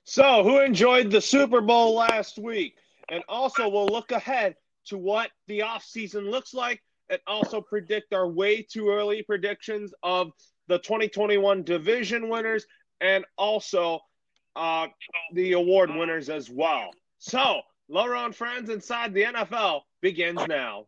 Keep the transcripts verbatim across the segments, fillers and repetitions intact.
So, who enjoyed the Super Bowl last week? And also, we'll look ahead to what the offseason looks like and also predict our way too early predictions of the twenty twenty-one division winners and also uh, the award winners as well. So, Laura and Friends Inside the N F L begins now.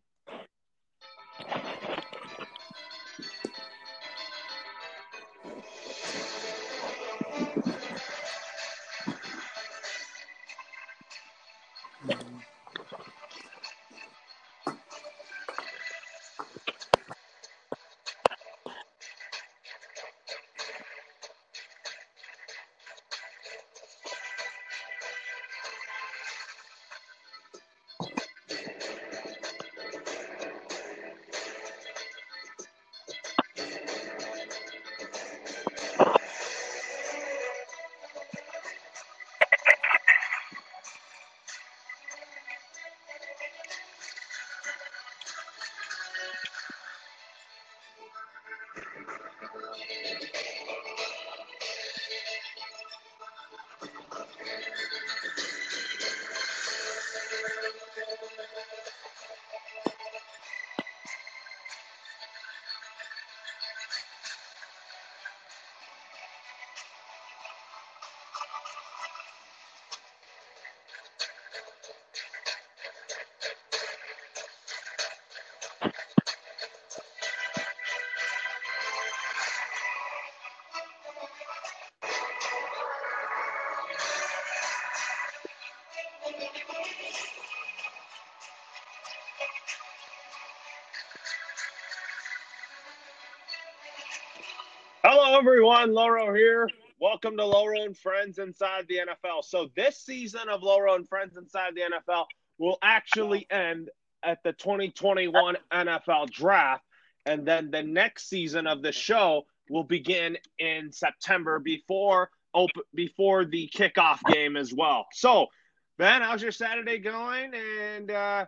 Hello, everyone. Loro here. Welcome to Loro and Friends Inside the N F L. So, this season of Loro and Friends Inside the N F L will actually end at the twenty twenty-one N F L Draft. And then the next season of the show will begin in September before open, before the kickoff game as well. So, Ben, how's your Saturday going? And uh,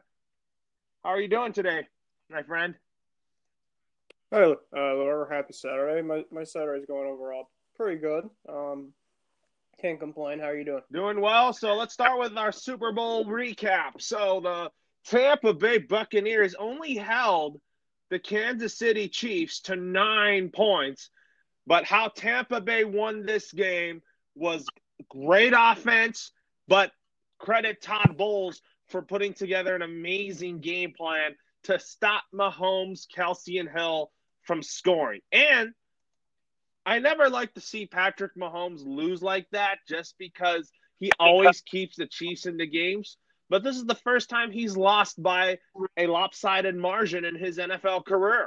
how are you doing today, my friend? Hi, uh, Laura. Happy Saturday. My my Saturday's going overall pretty good. Um, can't complain. How are you doing? Doing well. So let's start with our Super Bowl recap. So the Tampa Bay Buccaneers only held the Kansas City Chiefs to nine points, but how Tampa Bay won this game was great offense, but credit Todd Bowles for putting together an amazing game plan to stop Mahomes, Kelsey, and Hill from scoring. And I never like to see Patrick Mahomes lose like that just because he always keeps the Chiefs in the games. But this is the first time he's lost by a lopsided margin in his N F L career.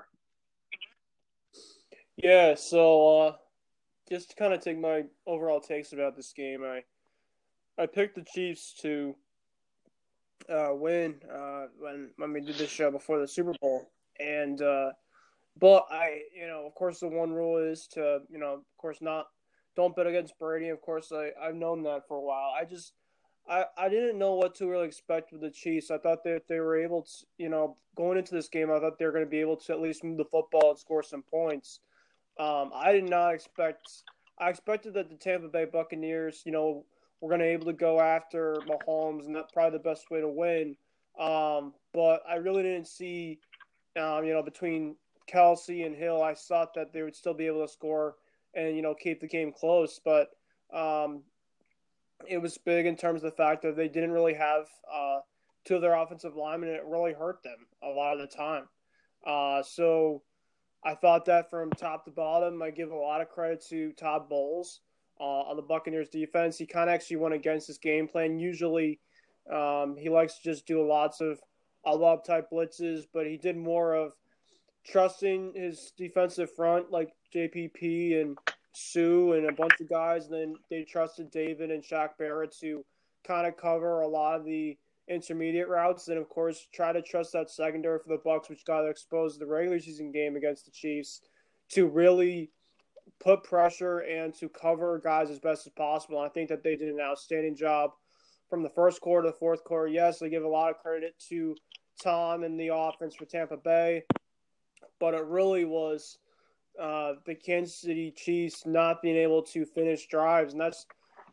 Yeah. So uh, just to kind of take my overall takes about this game, I I picked the Chiefs to uh, win uh, when when we did this show before the Super Bowl, and uh, but I you know of course the one rule is to you know of course not don't bet against Brady. Of course I I've known that for a while. I just I, I didn't know what to really expect with the Chiefs. I thought that they were able to, you know, going into this game, I thought they were going to be able to at least move the football and score some points. Um, I did not expect. I expected that the Tampa Bay Buccaneers, you know, were going to be able to go after Mahomes, and that's probably the best way to win. Um, but I really didn't see, um, you know, between Kelsey and Hill, I thought that they would still be able to score and you know keep the game close. But um, it was big in terms of the fact that they didn't really have uh, two of their offensive linemen, and it really hurt them a lot of the time. Uh, so I thought that from top to bottom, I give a lot of credit to Todd Bowles uh, on the Buccaneers defense. He kind of actually went against his game plan. Usually, um, he likes to just do lots of all-up type blitzes, but he did more of trusting his defensive front like J P P and Sue and a bunch of guys. And then they trusted David and Shaq Barrett to kind of cover a lot of the intermediate routes. And of course, try to trust that secondary for the Bucks, which got exposed the regular season game against the Chiefs, to really put pressure and to cover guys as best as possible. And I think that they did an outstanding job from the first quarter to the fourth quarter. Yes, I give a lot of credit to Tom and the offense for Tampa Bay, but it really was uh, the Kansas City Chiefs not being able to finish drives, and that's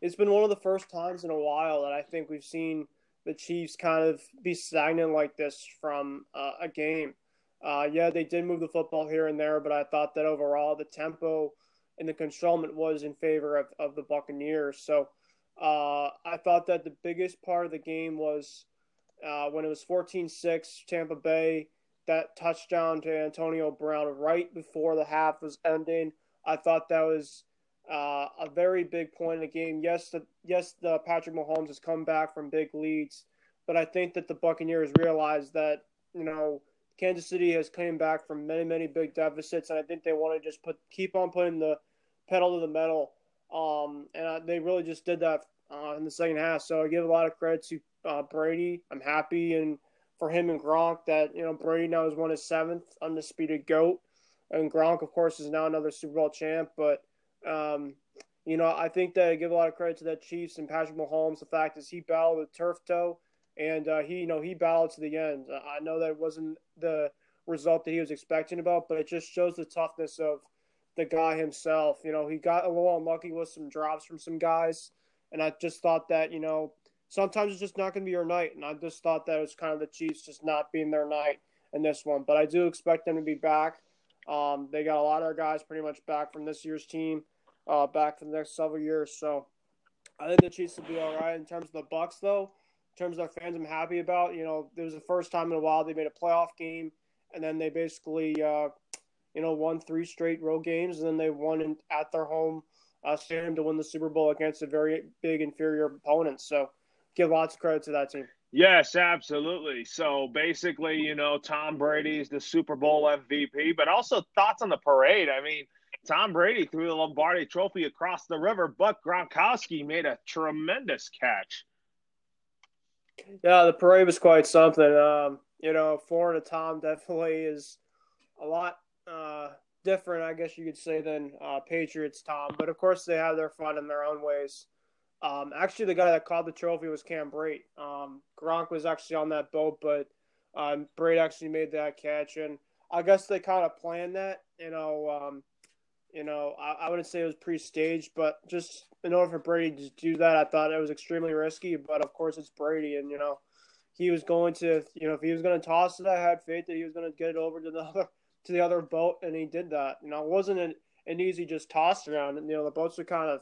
it's been one of the first times in a while that I think we've seen the Chiefs kind of be stagnant like this from uh, a game. Uh, yeah, they did move the football here and there, but I thought that overall the tempo and the controlment was in favor of, of the Buccaneers. So uh, I thought that the biggest part of the game was uh, when it was fourteen six Tampa Bay, that touchdown to Antonio Brown right before the half was ending. I thought that was uh, a very big point in the game. Yes, the, yes, the Patrick Mahomes has come back from big leads, but I think that the Buccaneers realized that, you know, Kansas City has came back from many, many big deficits, and I think they want to just put keep on putting the pedal to the metal. Um, and uh, they really just did that uh, in the second half. So I give a lot of credit to uh, Brady. I'm happy and for him and Gronk that, you know, Brady now has won his seventh undisputed GOAT, and Gronk, of course, is now another Super Bowl champ. But um, you know, I think that I give a lot of credit to that Chiefs and Patrick Mahomes. The fact is he battled with turf toe. And uh, he, you know, he battled to the end. I know that it wasn't the result that he was expecting about, but it just shows the toughness of the guy himself. You know, he got a little unlucky with some drops from some guys, and I just thought that, you know, sometimes it's just not going to be your night. And I just thought that it was kind of the Chiefs just not being their night in this one. But I do expect them to be back. Um, they got a lot of their guys pretty much back from this year's team, uh, back for the next several years. So I think the Chiefs will be all right. In terms of the Bucs, though, in terms of their fans, I'm happy about. You know, it was the first time in a while they made a playoff game, and then they basically, uh, you know, won three straight road games, and then they won in, at their home uh, stadium to win the Super Bowl against a very big inferior opponent. So give lots of credit to that team. Yes, absolutely. So basically, you know, Tom Brady's the Super Bowl M V P, but also thoughts on the parade. I mean, Tom Brady threw the Lombardi Trophy across the river, but Gronkowski made a tremendous catch. Yeah, the parade was quite something. Um, you know, Florida Tom definitely is a lot uh, different, I guess you could say, than uh, Patriots Tom. But, of course, they have their fun in their own ways. Um, actually, the guy that caught the trophy was Cam Brate. Um, Gronk was actually on that boat, but um, Brate actually made that catch. And I guess they kind of planned that, you know. Um, you know, I, I wouldn't say it was pre-staged, but just in order for Brady to do that, I thought it was extremely risky. But of course, it's Brady, and you know, he was going to, you know, if he was going to toss it, I had faith that he was going to get it over to the other to the other boat, and he did that. You know, it wasn't an, an easy just toss around, and you know, the boats are kind of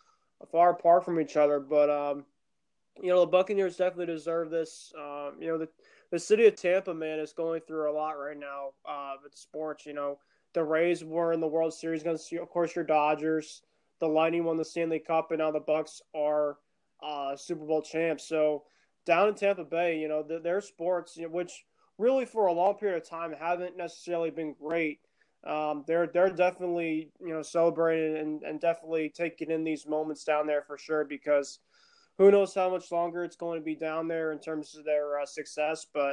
far apart from each other. But um, you know, the Buccaneers definitely deserve this. Um, you know, the the city of Tampa, man, is going through a lot right now uh, with sports. You know. The Rays were in the World Series against, of course, your Dodgers. The Lightning won the Stanley Cup, and now the Bucks are uh, Super Bowl champs. So down in Tampa Bay, you know, their sports, you know, which really for a long period of time haven't necessarily been great. Um, they're they're definitely, you know, celebrating and, and definitely taking in these moments down there for sure, because who knows how much longer it's going to be down there in terms of their uh, success, but.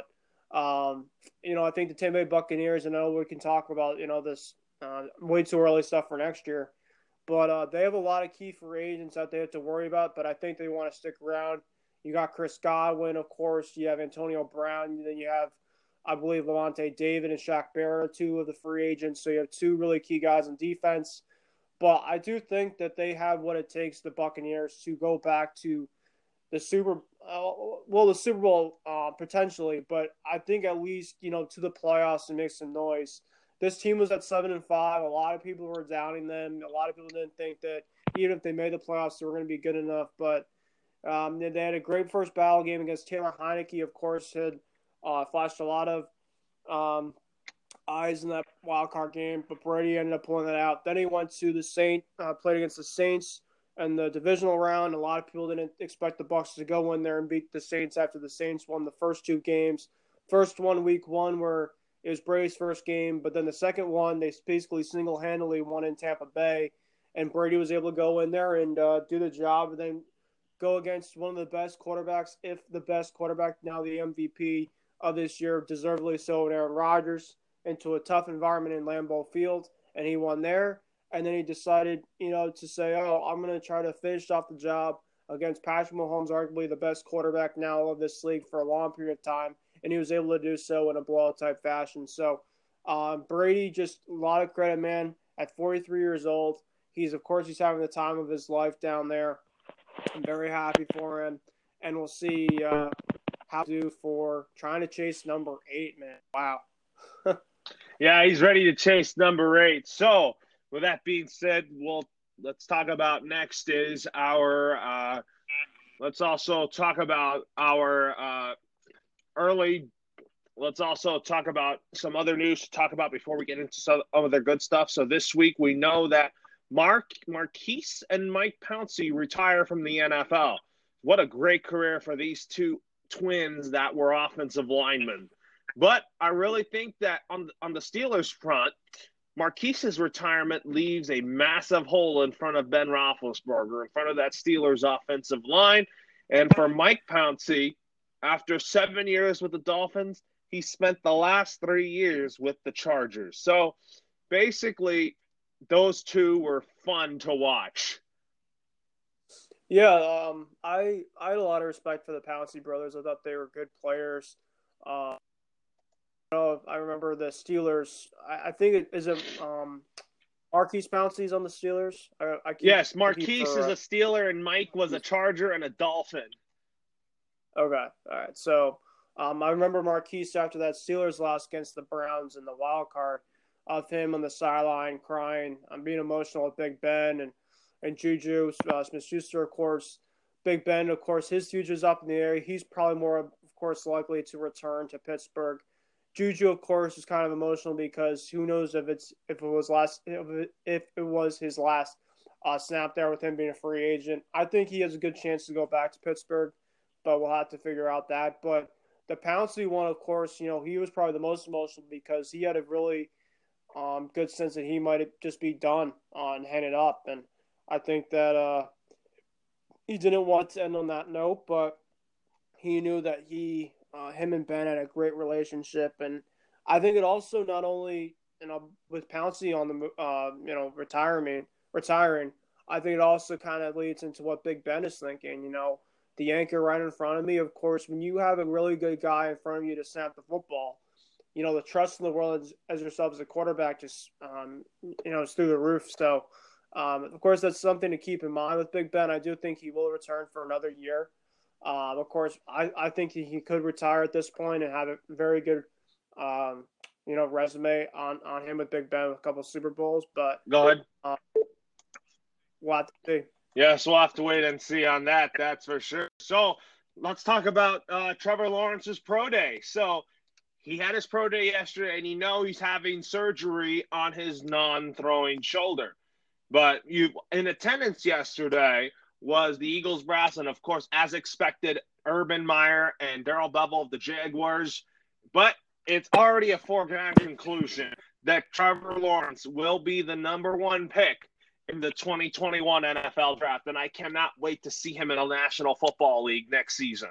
Um, you know, I think the Tampa Bay Buccaneers, and I know we can talk about, you know, this uh, way too early stuff for next year, but uh, they have a lot of key free agents that they have to worry about, but I think they want to stick around. You got Chris Godwin, of course. You have Antonio Brown. Then you have, I believe, Lavonte David and Shaq Barrett, two of the free agents. So you have two really key guys in defense. But I do think that they have what it takes, the Buccaneers, to go back to the Super uh, well, the Super Bowl uh, potentially, but I think at least, you know, to the playoffs and make some noise. This team was at seven and five. A lot of people were doubting them. A lot of people didn't think that even if they made the playoffs, they were going to be good enough. But um, they, they had a great first battle game against Taylor Heineke. Of course, had uh, flashed a lot of um, eyes in that wild card game, but Brady ended up pulling that out. Then he went to the Saints, uh, played against the Saints. And the divisional round, a lot of people didn't expect the Bucs to go in there and beat the Saints after the Saints won the first two games. First one, week one, where it was Brady's first game, but then the second one, they basically single-handedly won in Tampa Bay, and Brady was able to go in there and uh, do the job, and then go against one of the best quarterbacks, if the best quarterback, now the M V P of this year, deservedly so, Aaron Rodgers, into a tough environment in Lambeau Field, and he won there. And then he decided, you know, to say, oh, I'm going to try to finish off the job against Patrick Mahomes, arguably the best quarterback now of this league for a long period of time. And he was able to do so in a blowout-type fashion. So um, Brady, just a lot of credit, man. At forty-three years old, he's, of course, he's having the time of his life down there. I'm very happy for him, and we'll see uh, how to do for trying to chase number eight, man. Wow. Yeah, he's ready to chase number eight. So, with that being said, we'll let's talk about next is our. Uh, let's also talk about our uh, early. Let's also talk about some other news to talk about before we get into some other good stuff. So this week we know that Mark Maurkice and Mike Pouncey retire from the N F L. What a great career for these two twins that were offensive linemen. But I really think that on on the Steelers front, Maurkice's retirement leaves a massive hole in front of Ben Roethlisberger, in front of that Steelers offensive line. And for Mike Pouncey, after seven years with the Dolphins, he spent the last three years with the Chargers. So basically, those two were fun to watch. Yeah, um, I I had a lot of respect for the Pouncey brothers. I thought they were good players. Uh, you know, I remember the Steelers. I, I think it is it um, Maurkice Pouncey's on the Steelers. I, I keep, yes, I keep Maurkice for, is uh, a Steeler, and Mike was a Charger and a Dolphin. Okay, all right. So um, I remember Maurkice after that Steelers loss against the Browns in the wild card, of him on the sideline crying. I'm being emotional with Big Ben and and Juju uh, Smith-Schuster, of course. Big Ben, of course, his future's up in the air. He's probably more, of course, likely to return to Pittsburgh. Juju, of course, is kind of emotional because who knows if it's if it was last if it, if it was his last uh, snap there with him being a free agent. I think he has a good chance to go back to Pittsburgh, but we'll have to figure out that. But the Pouncey one, of course, you know, he was probably the most emotional because he had a really um, good sense that he might just be done on uh, hanging it up. And I think that uh, he didn't want to end on that note, but he knew that he, uh, him and Ben had a great relationship. And I think it also not only, you know, with Pouncey on the, uh, you know, retiring, retiring, I think it also kind of leads into what Big Ben is thinking, you know, the anchor right in front of me. Of course, when you have a really good guy in front of you to snap the football, you know, the trust in the world as, as yourself as a quarterback just, um, you know, is through the roof. So, um, of course, that's something to keep in mind with Big Ben. I do think he will return for another year. Um, of course, I, I think he, he could retire at this point and have a very good, um, you know, resume on, on him with Big Ben with a couple of Super Bowls. But Go ahead. Uh, we'll have to see. Yes, we'll have to wait and see on that. That's for sure. So let's talk about uh, Trevor Lawrence's pro day. So he had his pro day yesterday, and you know he's having surgery on his non-throwing shoulder. But you in attendance yesterday was the Eagles brass, and of course, as expected, Urban Meyer and Darrell Bevell of the Jaguars. But it's already a foregone conclusion that Trevor Lawrence will be the number one pick in the twenty twenty-one N F L draft, and I cannot wait to see him in a National Football League next season.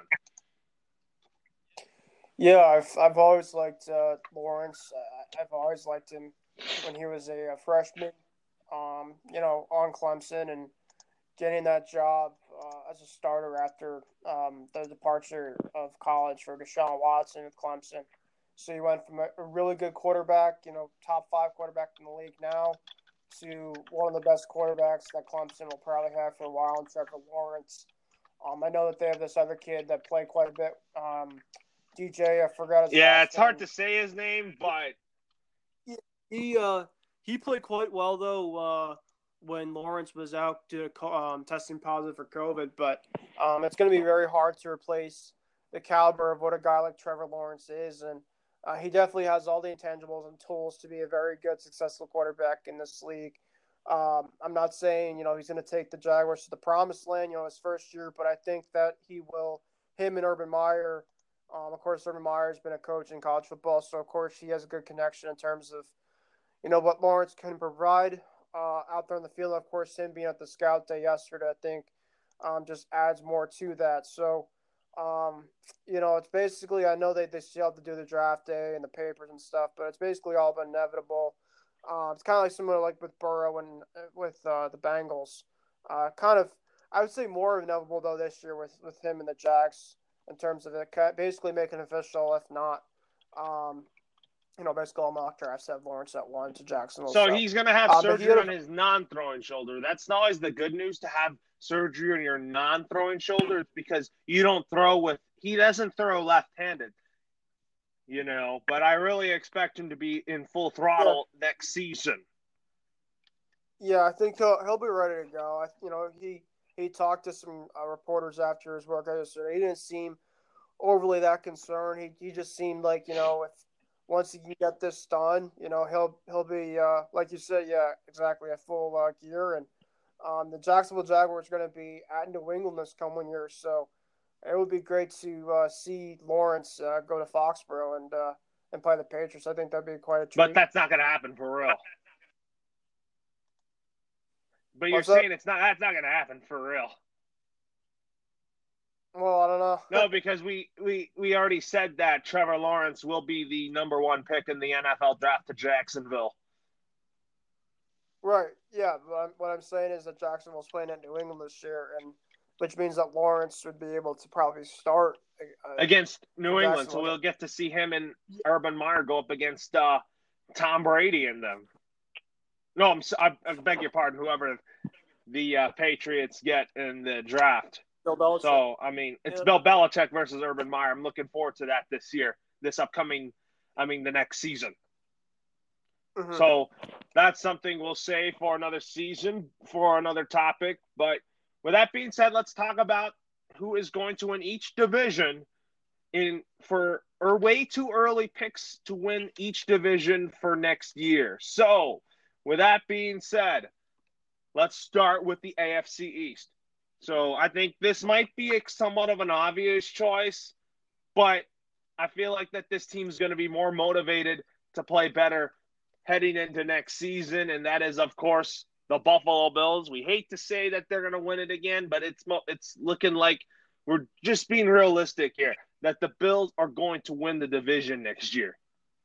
Yeah, I've I've always liked uh, Lawrence. Uh, I've always liked him when he was a, a freshman. Um, you know, on Clemson and getting that job uh, as a starter after um, the departure of college for Deshaun Watson with Clemson. So he went from a, a really good quarterback, you know, top five quarterback in the league now, to one of the best quarterbacks that Clemson will probably have for a while in Trevor Lawrence. Um, I know that they have this other kid that played quite a bit. Um, D J, I forgot his Yeah, last it's name. hard to say his name, but He uh he played quite well though uh, when Lawrence was out to um, testing positive for COVID. But um, it's going to be very hard to replace the caliber of what a guy like Trevor Lawrence is, and uh, he definitely has all the intangibles and tools to be a very good, successful quarterback in this league. Um, I'm not saying you know he's going to take the Jaguars to the promised land, you know, his first year, but I think that he will. Him and Urban Meyer. Um, of course, Urban Meyer has been a coach in college football, so of course he has a good connection in terms of you know, what Lawrence can provide uh, out there in the field. Of course, him being at the scout day yesterday, I think, um, just adds more to that. So, um, you know, it's basically, I know they, they still have to do the draft day and the papers and stuff, but it's basically all been inevitable. Uh, it's kind of like similar like with Burrow and with uh, the Bengals. Uh, kind of, I would say more inevitable, though, this year with, with him and the Jags in terms of it basically making official, if not. Um, You know, basically all mock drafts have Lawrence at one to Jacksonville. so, So he's going to have um, surgery a, on his non-throwing shoulder. That's always the good news, to have surgery on your non-throwing shoulder, it's because you don't throw with – he doesn't throw left-handed, you know. But I really expect him to be in full throttle yeah. next season. Yeah, I think he'll, he'll be ready to go. I, you know, he, he talked to some uh, reporters after his work. He didn't seem overly that concerned. He he just seemed like, you know, if once he can get this done, you know, he'll he'll be uh, like you said, yeah, exactly, a full uh, gear. And um, the Jacksonville Jaguars are going to be at New England this coming year, so it would be great to uh, see Lawrence uh, go to Foxborough and uh, and play the Patriots. I think that'd be quite a treat. But that's not going to happen for real. But you're What's saying that? it's not that's not going to happen for real. Well, I don't know. No, because we, we, we already said that Trevor Lawrence will be the number one pick in the N F L draft to Jacksonville. Right, yeah. But I'm, what I'm saying is that Jacksonville's playing at New England this year, and which means that Lawrence would be able to probably start uh, against New England. So we'll get to see him and Urban Meyer go up against uh, Tom Brady and them. No, I'm, I, I beg your pardon, whoever the uh, Patriots get in the draft. Bill Belichick. So, I mean, it's yeah. Bill Belichick versus Urban Meyer. I'm looking forward to that this year, this upcoming, I mean, the next season. Mm-hmm. So that's something we'll say for another season, for another topic. But with that being said, let's talk about who is going to win each division in for or way too early picks to win each division for next year. So with that being said, let's start with the A F C East. So I think this might be a, somewhat of an obvious choice, but I feel like that this team's going to be more motivated to play better heading into next season, and that is, of course, the Buffalo Bills. We hate to say that they're going to win it again, but it's it's looking like we're just being realistic here, that the Bills are going to win the division next year.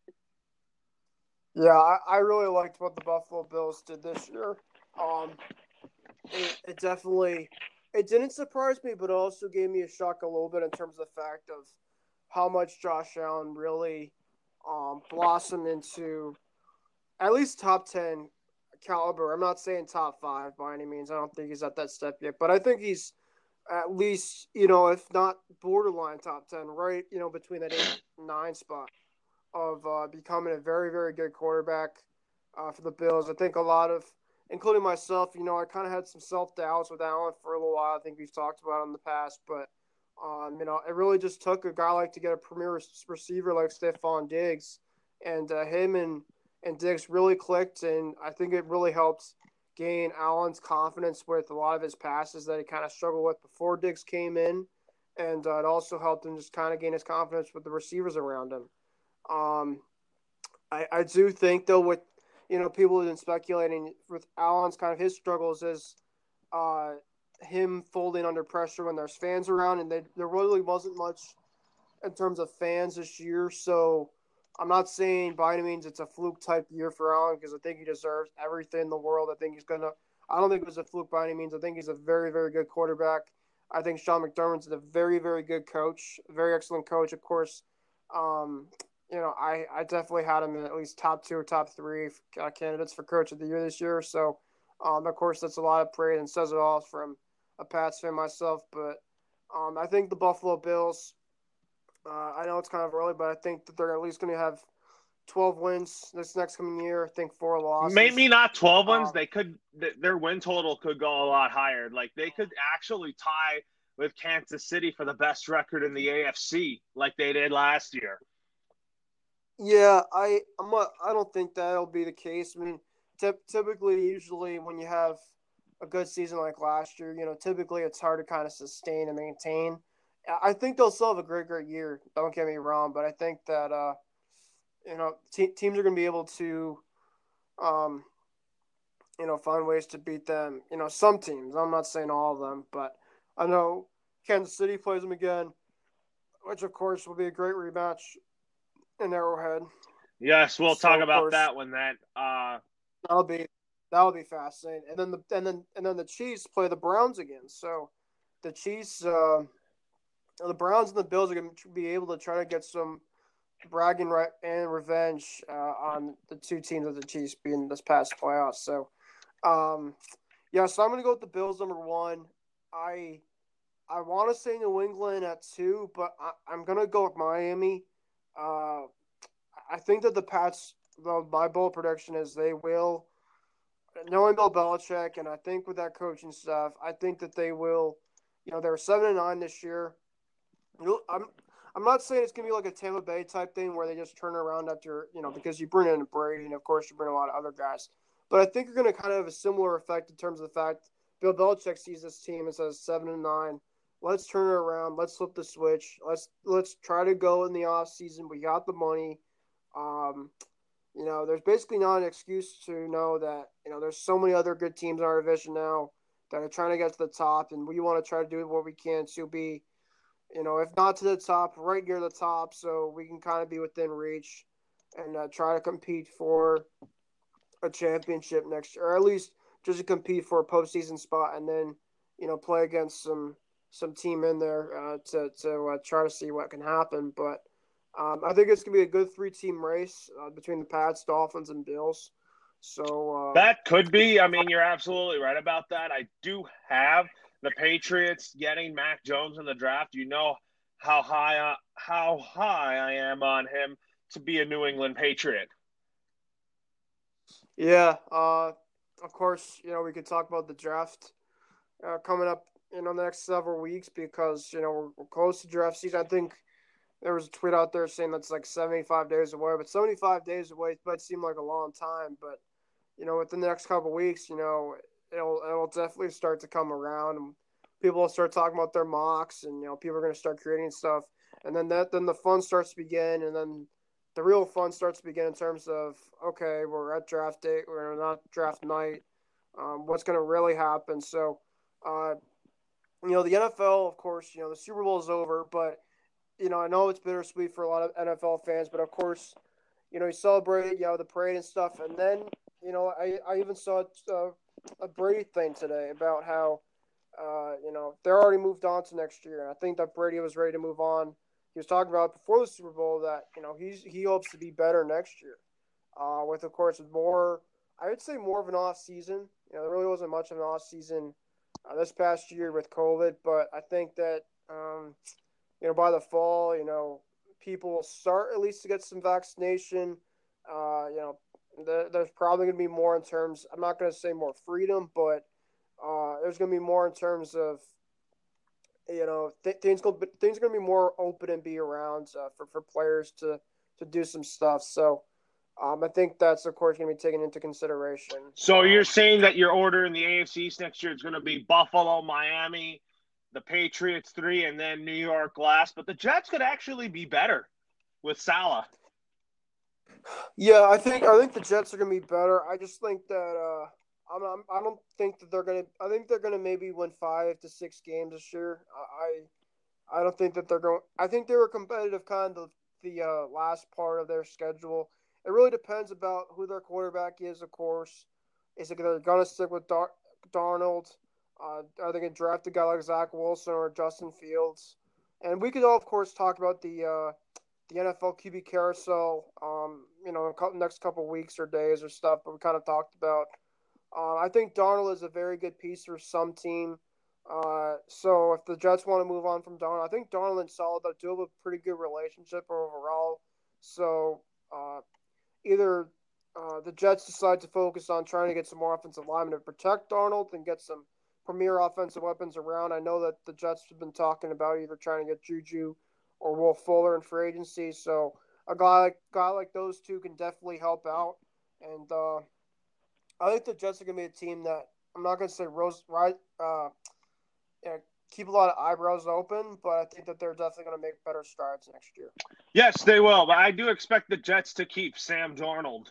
Yeah, I, I really liked what the Buffalo Bills did this year. Um, it, it definitely – it didn't surprise me, but it also gave me a shock a little bit in terms of the fact of how much Josh Allen really um, blossomed into at least top ten caliber. I'm not saying top five by any means. I don't think he's at that step yet, but I think he's at least, you know, if not borderline top ten, right, you know, between that eight and nine spot of uh, becoming a very, very good quarterback uh, for the Bills. I think a lot of, including myself, you know, I kind of had some self-doubts with Allen for a little while. I think we've talked about it in the past, but, um, you know, it really just took a guy like to get a premier receiver like Stephon Diggs, and uh, him and, and Diggs really clicked, and I think it really helped gain Allen's confidence with a lot of his passes that he kind of struggled with before Diggs came in, and uh, it also helped him just kind of gain his confidence with the receivers around him. Um, I, I do think, though, with you know, people have been speculating with Allen's kind of his struggles is uh, him folding under pressure when there's fans around, and they, there really wasn't much in terms of fans this year. So I'm not saying by any means it's a fluke type year for Allen, because I think he deserves everything in the world. I think he's going to – I don't think it was a fluke by any means. I think he's a very, very good quarterback. I think Sean McDermott's a very, very good coach, a very excellent coach, of course. Um, You know, I, I definitely had him in at least top two or top three uh, candidates for Coach of the Year this year. So, um, of course, that's a lot of praise and says it all from a Pats fan myself. But um, I think the Buffalo Bills, uh, I know it's kind of early, but I think that they're at least going to have twelve wins this next coming year. I think four losses. Maybe not twelve wins. Um, they could their win total could go a lot higher. Like, they could actually tie with Kansas City for the best record in the A F C, like they did last year. Yeah, I I'm a, I don't think that'll be the case. I mean, t- typically, usually when you have a good season like last year, you know, typically it's hard to kind of sustain and maintain. I think they'll still have a great, great year. Don't get me wrong, but I think that uh, you know, te- teams are going to be able to, um, you know, find ways to beat them. You know, some teams. I'm not saying all of them, but I know Kansas City plays them again, which of course will be a great rematch in Arrowhead. Yes, we'll so, talk about course, that when that uh that'll be that'll be fascinating. And then the and then and then the Chiefs play the Browns again. So the Chiefs, uh, the Browns and the Bills are going to be able to try to get some bragging right and revenge uh, on the two teams of the Chiefs being this past playoffs. So, um, yeah, so I'm going to go with the Bills number one. I I want to say New England at two, but I, I'm gonna go with Miami. Uh, I think that the Pats. Well, my bold prediction is they will. Knowing Bill Belichick, and I think with that coaching staff, I think that they will. You know, they're seven and nine this year. I'm I'm not saying it's gonna be like a Tampa Bay type thing where they just turn around after you know because you bring in Brady and of course you bring a lot of other guys, but I think you're gonna kind of have a similar effect in terms of the fact Bill Belichick sees this team and says seven and nine. Let's turn it around. Let's flip the switch. Let's let's try to go in the off season. We got the money. Um, you know, there's basically not an excuse to know that you know there's so many other good teams in our division now that are trying to get to the top, and we want to try to do what we can to be you know, if not to the top, right near the top, so we can kind of be within reach and uh, try to compete for a championship next year, or at least just to compete for a postseason spot, and then you know play against some some team in there uh, to to uh, try to see what can happen. But um, I think it's gonna be a good three team race uh, between the Pats, Dolphins, and Bills. So uh, That could be. I mean, you're absolutely right about that. I do have the Patriots getting Mac Jones in the draft. You know how high uh, how high I am on him to be a New England Patriot. yeah, uh, of course, you know we could talk about the draft uh, coming up you know the next several weeks because you know we're, we're close to draft season. I think there was a tweet out there saying that's like seventy-five days away, but seventy-five days away might seem like a long time. But you know, within the next couple of weeks, you know, it'll it'll definitely start to come around, and people will start talking about their mocks, and you know, people are going to start creating stuff, and then that then the fun starts to begin, and then the real fun starts to begin in terms of okay, we're at draft day, we're not draft night. Um, what's going to really happen? So, uh, you know, the N F L, of course, you know, the Super Bowl is over, but you know, I know it's bittersweet for a lot of N F L fans, but of course, you know, you celebrate, you know, the parade and stuff, and then, you know, I, I even saw uh, a Brady thing today about how, uh, you know, they're already moved on to next year, and I think that Brady was ready to move on. He was talking about before the Super Bowl that you know he's he hopes to be better next year, uh, with of course more, I would say more of an off season. You know, there really wasn't much of an off season uh, this past year with COVID, but I think that. Um, you know, by the fall, you know, people will start at least to get some vaccination. Uh, you know, the, there's probably going to be more in terms, I'm not going to say more freedom, but uh, there's going to be more in terms of, you know, th- things, go, things are going to be more open and be around uh, for, for players to, to do some stuff. So um, I think that's, of course, going to be taken into consideration. So Um, you're saying that your order in the A F C East next year is going to be Buffalo, Miami, the Patriots three, and then New York last. But the Jets could actually be better with Salah. Yeah, I think I think the Jets are gonna be better. I just think that uh, I'm, I'm I don't think that they're gonna. I think they're gonna maybe win five to six games this year. I I don't think that they're going. I think they were competitive kind of the uh, last part of their schedule. It really depends about who their quarterback is. Of course, is it they're gonna stick with Dar- Darnold? Uh, are they gonna draft a guy like Zach Wilson or Justin Fields? And we could all, of course, talk about the. Uh, the N F L Q B carousel, um, you know, in the next couple weeks or days or stuff, but we kind of talked about. Uh, I think Darnold is a very good piece for some team. Uh, so if the Jets want to move on from Darnold, I think Darnold and Salah do have a pretty good relationship overall. So uh, either uh, the Jets decide to focus on trying to get some more offensive linemen to protect Darnold and get some premier offensive weapons around. I know that the Jets have been talking about either trying to get Juju or Will Fuller in free agency. So a guy like guy like those two can definitely help out. And uh, I think the Jets are going to be a team that I'm not going to say rose right uh, you know, keep a lot of eyebrows open, but I think that they're definitely going to make better strides next year. Yes, they will. But I do expect the Jets to keep Sam Darnold.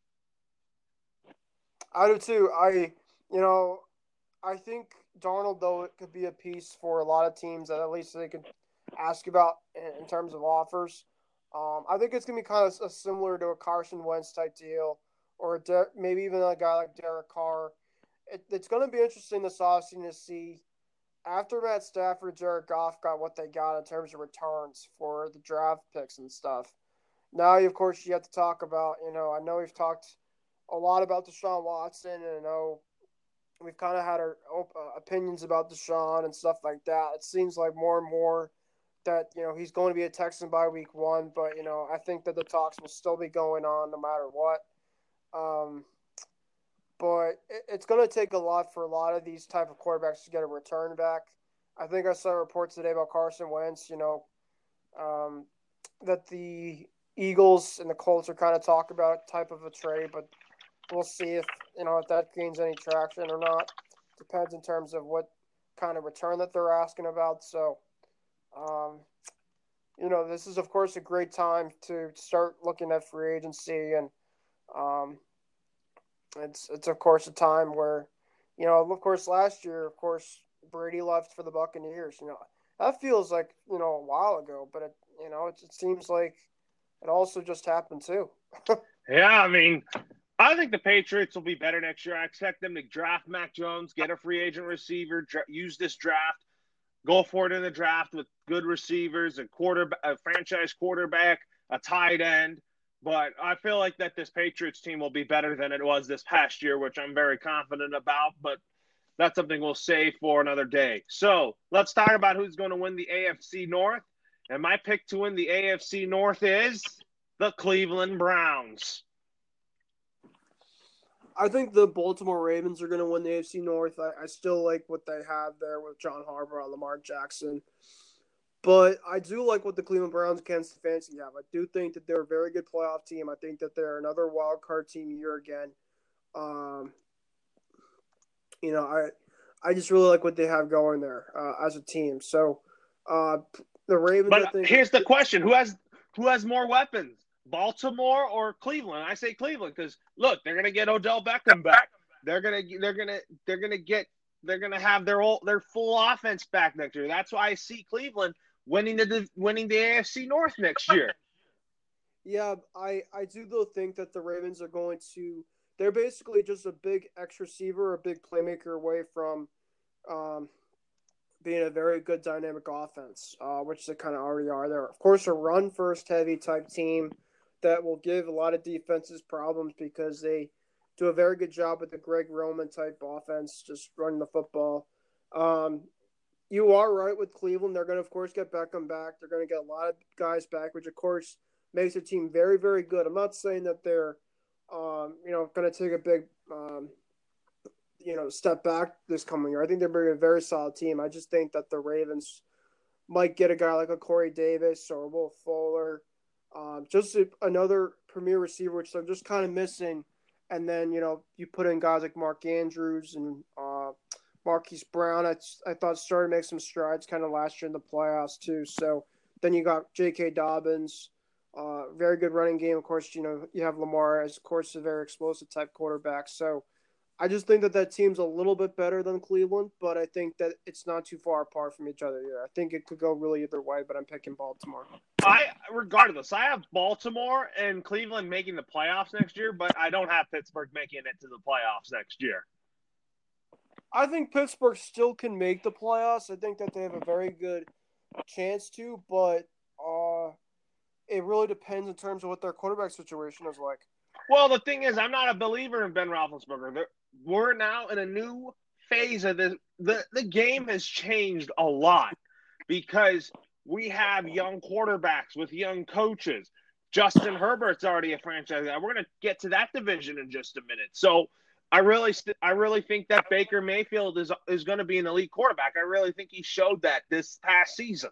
I do too. I you know I think Darnold though it could be a piece for a lot of teams that at least they could ask about in, in terms of offers. Um, I think it's gonna be kind of a, similar to a Carson Wentz type deal, or a De- maybe even a guy like Derek Carr. It, it's gonna be interesting this offseason to see after Matt Stafford, Jared Goff got what they got in terms of returns for the draft picks and stuff. Now, of course, you have to talk about, you know, I know we've talked a lot about Deshaun Watson, and I know we've kind of had our uh, opinions about Deshaun and stuff like that. It seems like more and more that, you know, he's going to be a Texan by week one, but, you know, I think that the talks will still be going on no matter what. Um, but it, it's going to take a lot for a lot of these type of quarterbacks to get a return back. I think I saw reports today about Carson Wentz, you know, um, that the Eagles and the Colts are kind of talking about type of a trade, but we'll see if, you know, if that gains any traction or not. Depends in terms of what kind of return that they're asking about. So, um, you know, this is, of course, a great time to start looking at free agency. And um, it's, it's, of course, a time where, you know, of course, last year, of course, Brady left for the Buccaneers. You know, that feels like, you know, a while ago, but, it, you know, it, it seems like it also just happened, too. Yeah, I mean, I think the Patriots will be better next year. I expect them to draft Mac Jones, get a free agent receiver, dra- use this draft, go for it in the draft with good receivers, a quarter, a franchise quarterback, a tight end. But I feel like that this Patriots team will be better than it was this past year, which I'm very confident about. But that's something we'll save for another day. So let's talk about who's going to win the A F C North. And my pick to win the A F C North is the Cleveland Browns. I think the Baltimore Ravens are going to win the A F C North. I, I still like what they have there with John Harbaugh and Lamar Jackson. But I do like what the Cleveland Browns Kansas Fantasy have. I do think that they're a very good playoff team. I think that they're another wild card team year again. Um, you know, I I just really like what they have going there uh, as a team. So uh, the Ravens, but I think. Here's the question: who has who has more weapons? Baltimore or Cleveland? I say Cleveland because look, they're gonna get Odell Beckham back. They're gonna they're gonna they're gonna get they're gonna have their whole their full offense back next year. That's why I see Cleveland winning the winning the A F C North next year. Yeah, I I do though think that the Ravens are going to. They're basically just a big X receiver, a big playmaker away from um, being a very good dynamic offense, uh, which they kind of already are. They're, of course, a run first heavy type team that will give a lot of defenses problems because they do a very good job with the Greg Roman type offense, just running the football. Um, you are right with Cleveland. They're going to, of course, get Beckham back. They're going to get a lot of guys back, which, of course, makes the team very, very good. I'm not saying that they're, um, you know, going to take a big, um, you know, step back this coming year. I think they're bringing a very solid team. I just think that the Ravens might get a guy like a Corey Davis or Will Fuller, um, just a, another premier receiver, which they're just kind of missing. And then, you know, you put in guys like Mark Andrews and uh, Marquise Brown. I, I thought started to make some strides kind of last year in the playoffs too. So then you got J K. Dobbins, uh, very good running game. Of course, you know, you have Lamar as, of course, a very explosive type quarterback. So I just think that that team's a little bit better than Cleveland, but I think that it's not too far apart from each other here. I think it could go really either way, but I'm picking Baltimore. I regardless, I have Baltimore and Cleveland making the playoffs next year, but I don't have Pittsburgh making it to the playoffs next year. I think Pittsburgh still can make the playoffs. I think that they have a very good chance to, but uh, it really depends in terms of what their quarterback situation is like. Well, the thing is, I'm not a believer in Ben Roethlisberger. We're now in a new phase of this. The, the game has changed a lot because we have young quarterbacks with young coaches. Justin Herbert's already a franchise guy. We're going to get to that division in just a minute. So I really, st- I really think that Baker Mayfield is is going to be an elite quarterback. I really think he showed that this past season.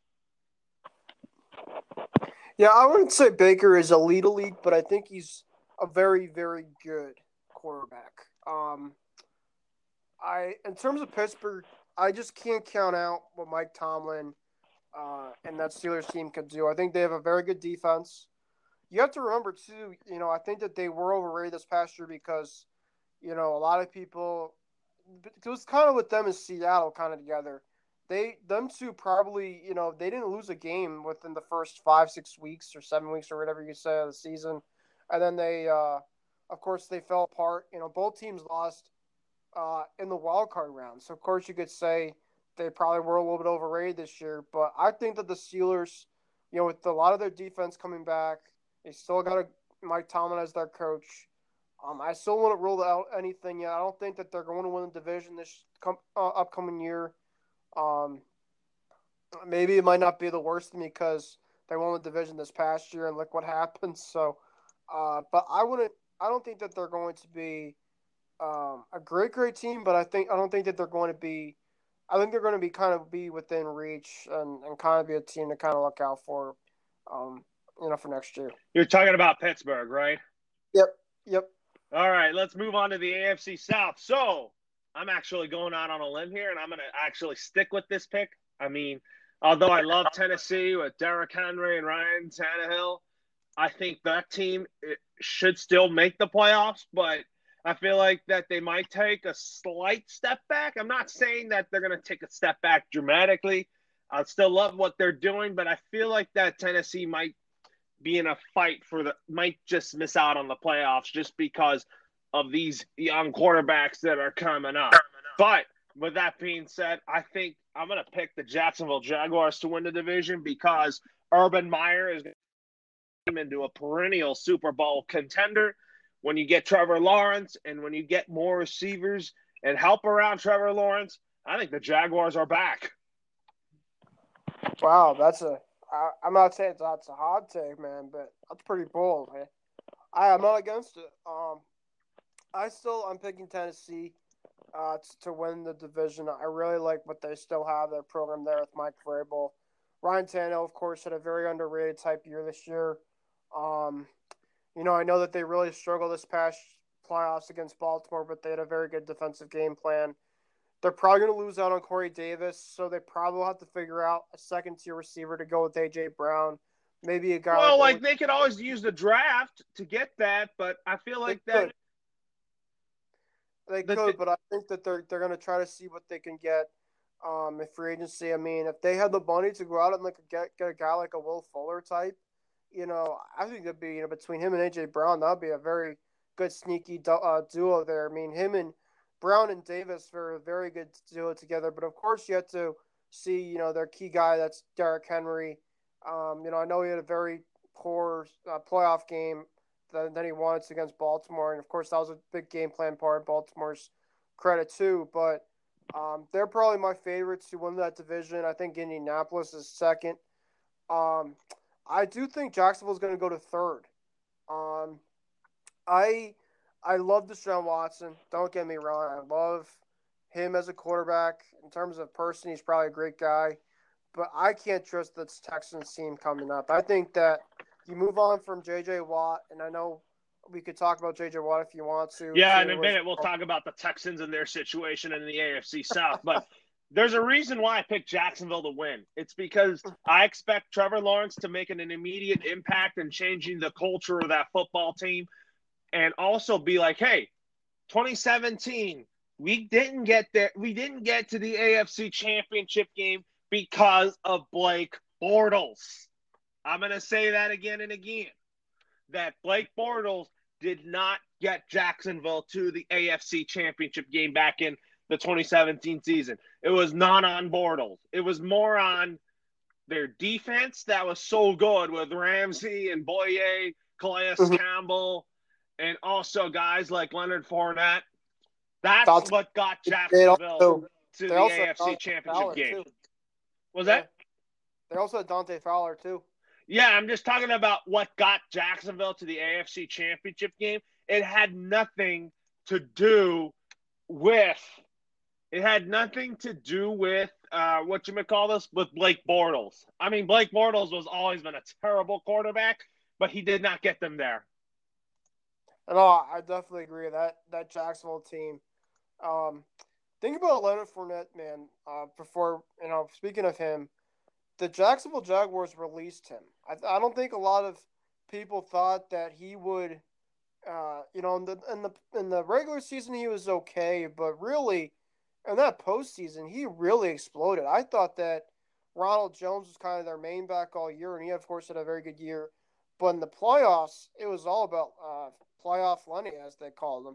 Yeah, I wouldn't say Baker is elite elite, but I think he's a very, very good quarterback. Um, I in terms of Pittsburgh, I just can't count out what Mike Tomlin uh, and that Steelers team could do. I think they have a very good defense. You have to remember too, you know, I think that they were overrated this past year because, you know, a lot of people. It was kind of with them in Seattle, kind of together. They, them two, probably, you know, they didn't lose a game within the first five, six weeks or seven weeks or whatever you say of the season, and then they, uh, of course, they fell apart. You know, both teams lost uh, in the wild card round, so of course you could say they probably were a little bit overrated this year. But I think that the Steelers, you know, with a lot of their defense coming back, they still got a, Mike Tomlin as their coach. Um, I still wouldn't rule out anything yet. I don't think that they're going to win the division this com- uh, upcoming year. Um, maybe it might not be the worst thing because they won the division this past year and look what happened. So, uh, but I wouldn't. I don't think that they're going to be um, a great, great team. But I think I don't think that they're going to be. I think they're going to be kind of be within reach and, and kind of be a team to kind of look out for, um, you know, for next year. You're talking about Pittsburgh, right? Yep. Yep. All right, let's move on to the A F C South. So I'm actually going out on a limb here, and I'm going to actually stick with this pick. I mean, although I love Tennessee with Derrick Henry and Ryan Tannehill, I think that team should still make the playoffs, but I feel like that they might take a slight step back. I'm not saying that they're going to take a step back dramatically. I still love what they're doing, but I feel like that Tennessee might be in a fight for the might just miss out on the playoffs just because of these young quarterbacks that are coming up. But with that being said, I think I'm going to pick the Jacksonville Jaguars to win the division because Urban Meyer is going to turn into a perennial Super Bowl contender. When you get Trevor Lawrence and when you get more receivers and help around Trevor Lawrence, I think the Jaguars are back. Wow, that's a I, I'm not saying that's a hot take, man, but that's pretty bold, man. I am not against it. Um, I still I'm picking Tennessee uh, to win the division. I really like what they still have their program there with Mike Vrabel. Ryan Tannehill, of course, had a very underrated type year this year. Um, you know, I know that they really struggled this past playoffs against Baltimore, but they had a very good defensive game plan. They're probably going to lose out on Corey Davis, so they probably will have to figure out a second-tier receiver to go with A J. Brown. Maybe a guy well, like like they could always use the draft to get that, but I feel like they that could. They the, could, but I think that they're they're going to try to see what they can get um, in free agency. I mean, if they had the money to go out and like get get a guy like a Will Fuller type, you know, I think that'd be you know between him and A J. Brown, that'd be a very good sneaky du- uh, duo there. I mean, him and Brown and Davis were a very good duo together. But of course, you have to see you know their key guy that's Derrick Henry. Um, you know, I know he had a very poor uh, playoff game that, that he won against Baltimore, and of course that was a big game plan part of Baltimore's credit too. But um, they're probably my favorites to win that division. I think Indianapolis is second. Um, I do think Jacksonville's going to go to third. Um, I I love Deshaun Watson. Don't get me wrong. I love him as a quarterback. In terms of person, he's probably a great guy. But I can't trust this Texans team coming up. I think that you move on from J J. Watt, and I know we could talk about J J. Watt if you want to. yeah, in a Too, as minute we'll talk about the Texans and their situation in the A F C South, but there's a reason why I picked Jacksonville to win. It's because I expect Trevor Lawrence to make an, an immediate impact in changing the culture of that football team and also be like, hey, twenty seventeen, we didn't get there. We didn't get to the A F C Championship game because of Blake Bortles. I'm going to say that again and again. That Blake Bortles did not get Jacksonville to the A F C Championship game back in the twenty seventeen season. It was not on Bortles. It was more on their defense that was so good with Ramsey and Boye, Calais mm-hmm. Campbell, and also guys like Leonard Fournette. That's Dante, what got Jacksonville also, to the A F C Championship Fowler game. Too. Was yeah. that? They also had Dante Fowler, too. Yeah, I'm just talking about what got Jacksonville to the A F C Championship game. It had nothing to do with it had nothing to do with uh, what you might call this with Blake Bortles. I mean, Blake Bortles was always been a terrible quarterback, but he did not get them there. No, I definitely agree. That that Jacksonville team. Um, think about Leonard Fournette, man. Uh, before you know, speaking of him, the Jacksonville Jaguars released him. I, I don't think a lot of people thought that he would. Uh, you know, in the in the in the regular season he was okay, but really, in that postseason he really exploded. I thought that Ronald Jones was kind of their main back all year, and he of course had a very good year. But in the playoffs, it was all about uh, playoff Lenny, as they called him.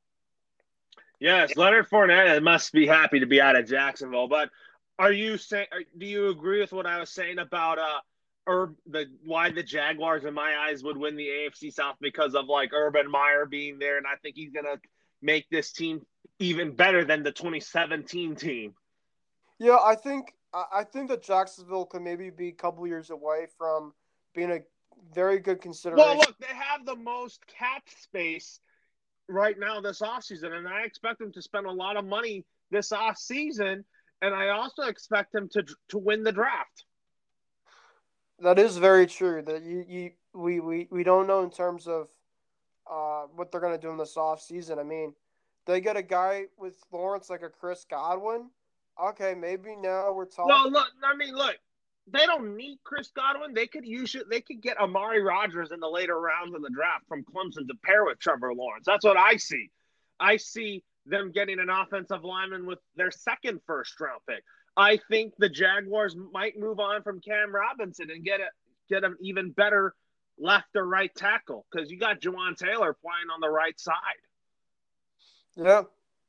Yes, Leonard Fournette must be happy to be out of Jacksonville. But are you saying? Do you agree with what I was saying about uh, Ur- the why the Jaguars in my eyes would win the A F C South because of like Urban Meyer being there, and I think he's gonna make this team even better than the twenty seventeen team. Yeah, I think I I think that Jacksonville could maybe be a couple years away from being a very good Well, consideration. look, they have the most cap space right now this offseason, and I expect them to spend a lot of money this offseason, and I also expect them to to win the draft. That is very true. That you, you we, we, we don't know in terms of uh, what they're gonna do in this off season. I mean, they get a guy with Lawrence like a Chris Godwin. Okay, maybe now we're Well, talking. look, I mean, look, they don't need Chris Godwin. They could use it. They could get Amari Rogers in the later rounds of the draft from Clemson to pair with Trevor Lawrence. That's what I see. I see them getting an offensive lineman with their second first round pick. I think the Jaguars might move on from Cam Robinson and get a get an even better left or right tackle because you got Juwan Taylor playing on the right side. Yeah,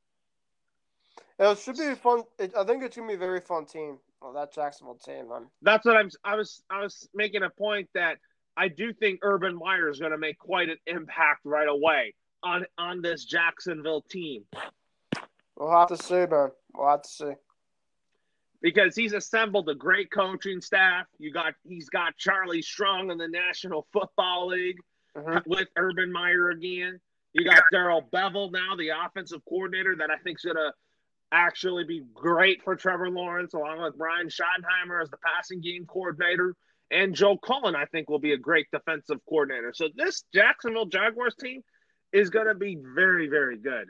it should be fun. It, I think it's gonna be a very fun team. Well, that Jacksonville team, man. That's what I'm. I was. I was making a point that I do think Urban Meyer is going to make quite an impact right away on on this Jacksonville team We'll have to see, man. We'll have to see. because he's assembled a great coaching staff. You got he's got Charlie Strong in the National Football League Mm-hmm. with Urban Meyer again. You got Daryl Bevel now, the offensive coordinator that I think is going to actually be great for Trevor Lawrence, along with Brian Schottenheimer as the passing game coordinator. And Joe Cullen, I think, will be a great defensive coordinator. So this Jacksonville Jaguars team is going to be very, very good.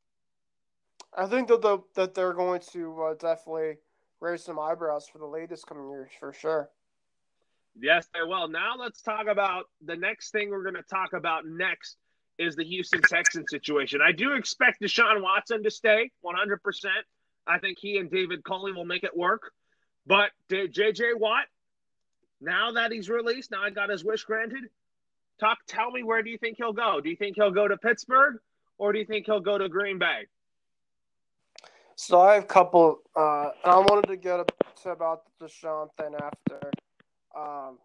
I think that the, that they're going to uh, definitely raise some eyebrows for the latest coming years for sure. Yes, they will. Now let's talk about the next thing we're going to talk about next is the Houston Texans situation. I do expect Deshaun Watson to stay one hundred percent. I think he and David Culley will make it work. But J J Watt, now that he's released, now I got his wish granted. Talk, tell me, where do you think he'll go? Do you think he'll go to Pittsburgh or do you think he'll go to Green Bay? So I have a couple. Uh, I wanted to get to about the Deshaun thing after, um,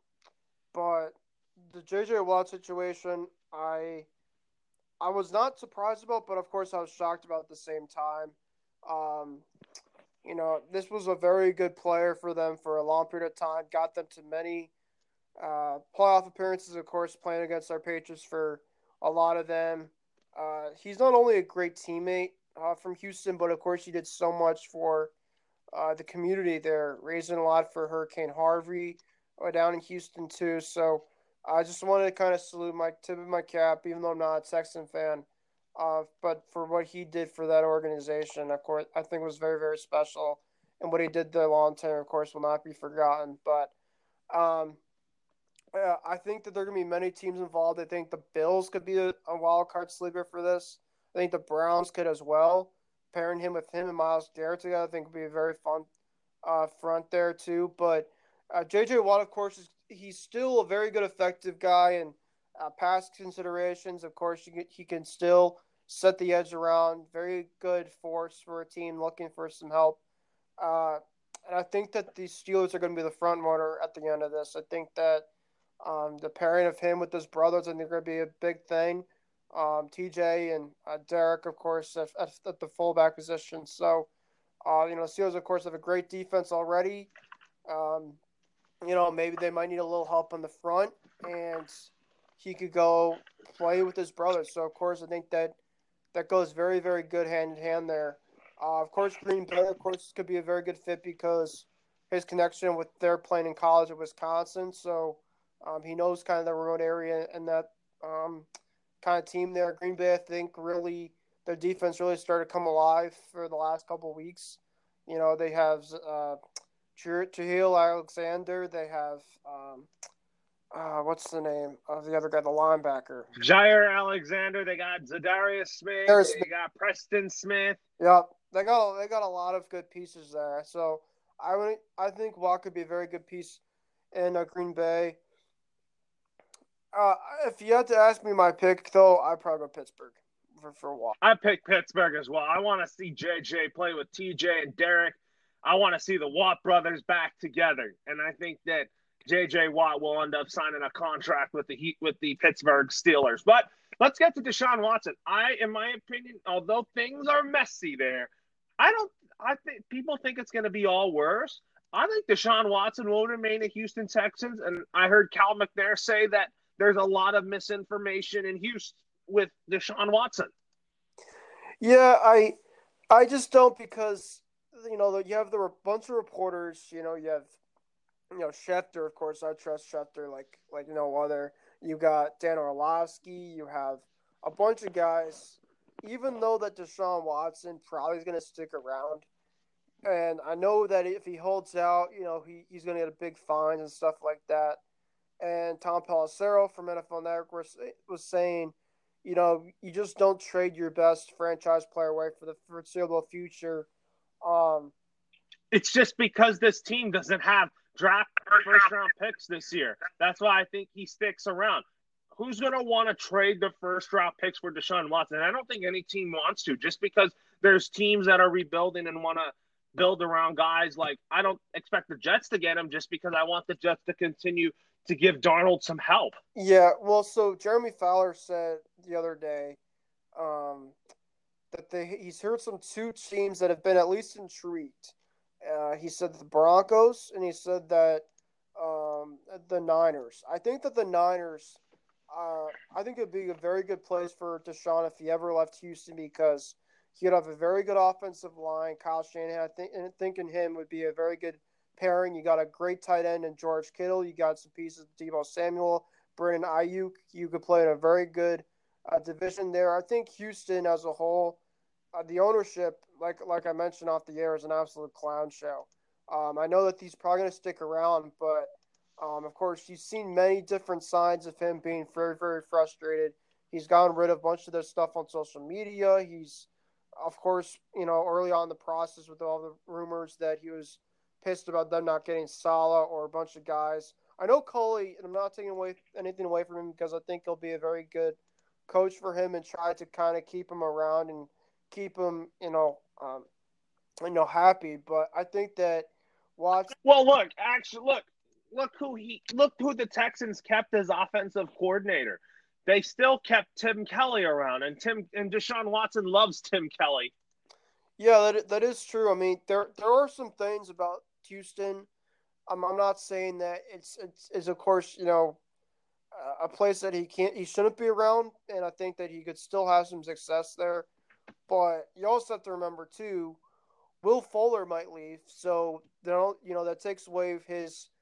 but the J J Watt situation, I I was not surprised about, but of course I was shocked about at the same time. Um, you know, this was a very good player for them for a long period of time. Got them to many uh, playoff appearances, of course, playing against our Patriots for a lot of them. Uh, he's not only a great teammate uh, from Houston, but of course he did so much for uh, the community there, raising a lot for Hurricane Harvey uh, down in Houston too. So I just wanted to kind of salute my tip of my cap, even though I'm not a Texan fan. Uh, but for what he did for that organization, of course, I think was very, very special. And what he did there long term, of course, will not be forgotten. But um, yeah, I think that there are going to be many teams involved. I think the Bills could be a, a wild card sleeper for this. I think the Browns could as well. Pairing him with him and Miles Garrett together, I think would be a very fun uh, front there too. But uh, J J Watt, of course, is he's still a very good, effective guy, and uh, past considerations, of course, he can, he can still set the edge around. Very good force for a team looking for some help. Uh, and I think that the Steelers are going to be the front runner at the end of this. I think that um, the pairing of him with his brothers, I think, are going to be a big thing. Um, T J and uh, Derek, of course, at, at, at the fullback position. So, uh, you know, Steelers, of course, have a great defense already. Um, you know, maybe they might need a little help on the front, and he could go play with his brothers. So, of course, I think that that goes very, very good hand in hand there. Uh, of course, Green Bay, of course, could be a very good fit because his connection with their playing in college at Wisconsin. So um, he knows kind of the remote area and that um, kind of team there. Green Bay, I think, really their defense really started to come alive for the last couple of weeks. You know, they have uh, Jahlil Alexander. They have um, uh, what's the name of the other guy, the linebacker? Jair Alexander. They got Zadarius Smith. Harris Smith. They got Preston Smith. Yep, they got they got a lot of good pieces there. So I would I think Watt could be a very good piece in uh, Green Bay. Uh, if you had to ask me my pick, though, I'd probably go Pittsburgh for for Watt. I picked Pittsburgh as well. I want to see J J play with T J and Derek. I want to see the Watt brothers back together. And I think that J J Watt will end up signing a contract with the Heat with the Pittsburgh Steelers. But let's get to Deshaun Watson. I, in my opinion, although things are messy there, I don't. I think people think it's going to be all worse. I think Deshaun Watson will remain a Houston Texans, and I heard Cal McNair say that there's a lot of misinformation in Houston with Deshaun Watson. Yeah, I, I just don't because you know you have the bunch of reporters. You know, you have, you know, Schefter. Of course, I trust Schefter like like no other. You got Dan Orlovsky. You have a bunch of guys. Even though that Deshaun Watson probably is going to stick around, and I know that if he holds out, you know, he, he's going to get a big fine and stuff like that. And Tom Pelissero from N F L Network was, was saying, you know, you just don't trade your best franchise player away for the foreseeable future. Um, it's just because this team doesn't have draft first round picks this year. That's why I think he sticks around. Who's going to want to trade the first round picks for Deshaun Watson? I don't think any team wants to, just because there's teams that are rebuilding and want to build around guys. Like, I don't expect the Jets to get him just because I want the Jets to continue to give Darnold some help. Yeah, well, so Jeremy Fowler said the other day um, that they, he's heard some two teams that have been at least intrigued. Uh, he said the Broncos, and he said that um, the Niners. I think that the Niners – Uh, I think it would be a very good place for Deshaun if he ever left Houston because he would have a very good offensive line. Kyle Shanahan, I think, and thinking him would be a very good pairing. You got a great tight end in George Kittle. You got some pieces of Deebo Samuel, Brandon Ayuk. You could play in a very good uh, division there. I think Houston as a whole, uh, the ownership, like like I mentioned off the air, is an absolute clown show. Um, I know that he's probably going to stick around, but Um, of course, you've seen many different signs of him being very, very frustrated. He's gotten rid of a bunch of this stuff on social media. He's, of course, you know, early on in the process with all the rumors that he was pissed about them not getting Salah or a bunch of guys. I know Culley, and I'm not taking away anything away from him because I think he'll be a very good coach for him and try to kind of keep him around and keep him, you know, um, you know, happy. But I think that Watson. Well, look, actually, look. Look who he look who the Texans kept as offensive coordinator. They still kept Tim Kelly around, and Tim and Deshaun Watson loves Tim Kelly. Yeah, that that is true. I mean, there there are some things about Houston. I'm I'm not saying that it's it's is of course you know uh, a place that he can't he shouldn't be around, and I think that he could still have some success there. But you also have to remember too, Will Fuller might leave, so they don't you know that takes away his.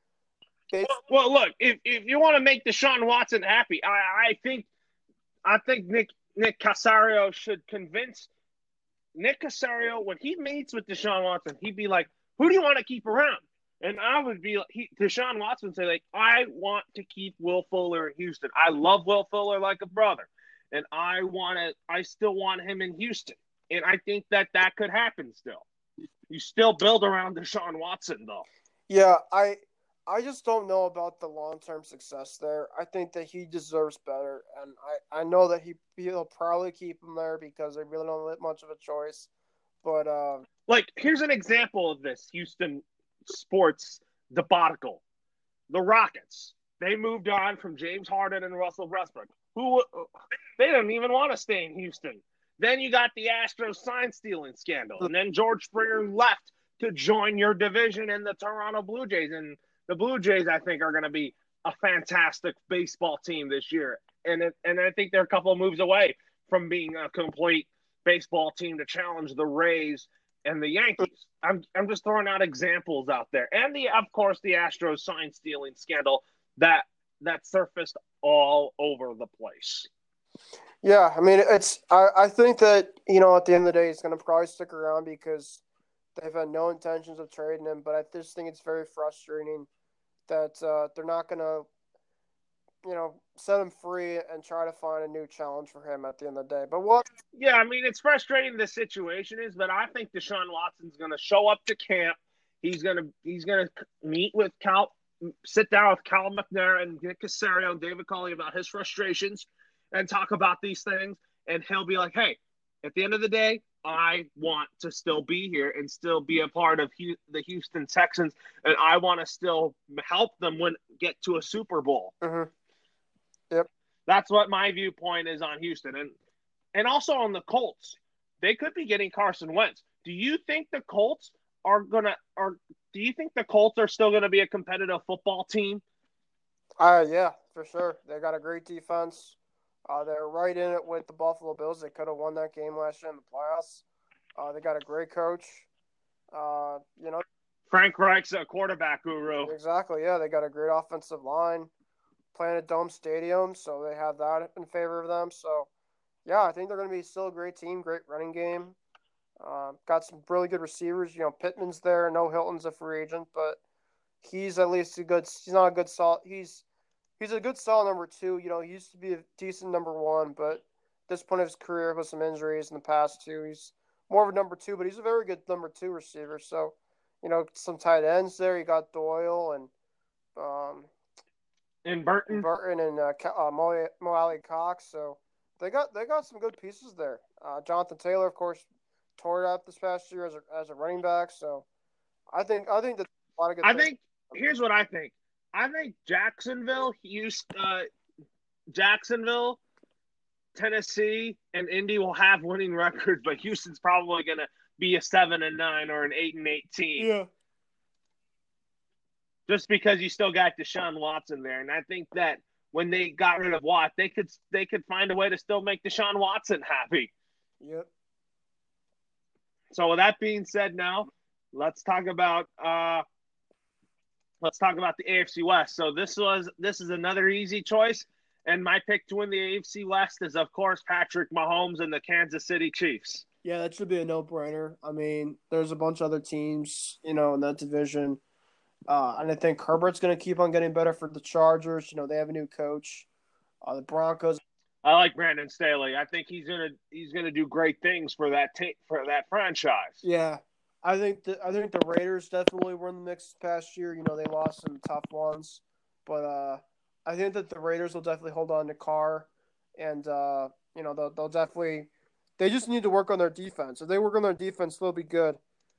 Well, look, if, if you want to make Deshaun Watson happy, I, I think I think Nick Nick Caserio should convince Nick Caserio when he meets with Deshaun Watson, he'd be like, "Who do you want to keep around?" And I would be like, he, Deshaun Watson would say like, "I want to keep Will Fuller in Houston. I love Will Fuller like a brother, and I want to. I still want him in Houston, and I think that that could happen still. You still build around Deshaun Watson though." Yeah, I. I just don't know about the long-term success there. I think that he deserves better, and I, I know that he, he'll probably keep him there because they really don't have much of a choice. But uh, like, here's an example of this Houston sports debacle. The Rockets. They moved on from James Harden and Russell Westbrook, who they didn't even want to stay in Houston. Then you got the Astros sign-stealing scandal, and then George Springer left to join your division in the Toronto Blue Jays, and the Blue Jays, I think, are going to be a fantastic baseball team this year. And it, and I think they're a couple of moves away from being a complete baseball team to challenge the Rays and the Yankees. I'm I'm just throwing out examples out there. And, the of course, the Astros sign-stealing scandal that that surfaced all over the place. Yeah, I mean, it's. I, I think that, you know, at the end of the day, he's going to probably stick around because they've had no intentions of trading him. But I just think it's very frustrating that uh, they're not going to, you know, set him free and try to find a new challenge for him at the end of the day. But what? Yeah, I mean, it's frustrating the situation is, but I think Deshaun Watson's going to show up to camp. He's going to he's going to meet with Cal, sit down with Cal McNair and Nick Caserio and David Culley about his frustrations and talk about these things. And he'll be like, hey, at the end of the day, I want to still be here and still be a part of the Houston Texans, and I want to still help them win, get to a Super Bowl. Mm-hmm. Yep. That's what my viewpoint is on Houston, and and also on the Colts. They could be getting Carson Wentz. Do you think the Colts are gonna or do you think the Colts are still gonna be a competitive football team? Uh yeah, for sure. They got a great defense. Uh, they're right in it with the Buffalo Bills. They could have won that game last year in the playoffs. Uh, they got a great coach. Uh, you know, Frank Reich's a quarterback guru. Exactly. Yeah, they got a great offensive line, playing at Dome Stadium, so they have that in favor of them. So, yeah, I think they're going to be still a great team, great running game. Uh, got some really good receivers. You know, Pittman's there. No, Hilton's a free agent, but he's at least a good. He's not a good solid. He's he's a good solid number two. You know, he used to be a decent number one, but at this point of his career with some injuries in the past too, he's more of a number two. But he's a very good number two receiver. So, you know, some tight ends there. You got Doyle and um, and Burton, Burton and uh, uh, Mo, Mo Alley Cox. So they got they got some good pieces there. Uh, Jonathan Taylor, of course, tore it up this past year as a, as a running back. So I think I think that a lot of good. I think here's what I think. I think Jacksonville, Houston, uh, Jacksonville, Tennessee, and Indy will have winning records, but Houston's probably going to be a seven and nine or an eight and eight team. Yeah. Just because you still got Deshaun Watson there, and I think that when they got rid of Watt, they could they could find a way to still make Deshaun Watson happy. Yep. So with that being said, now let's talk about uh, let's talk about the A F C West. So this was this is another easy choice, and my pick to win the A F C West is of course Patrick Mahomes and the Kansas City Chiefs. Yeah, that should be a no-brainer. I mean, there's a bunch of other teams, you know, in that division. Uh, and I think Herbert's going to keep on getting better for the Chargers. You know, they have a new coach. Uh, the Broncos. I like Brandon Staley. I think he's gonna he's gonna do great things for that t- for that franchise. Yeah, I think the I think the Raiders definitely were in the mix this past year. You know, they lost some tough ones, but uh, I think that the Raiders will definitely hold on to Carr, and uh, you know they'll they'll definitely they just need to work on their defense. If they work on their defense, they'll be good.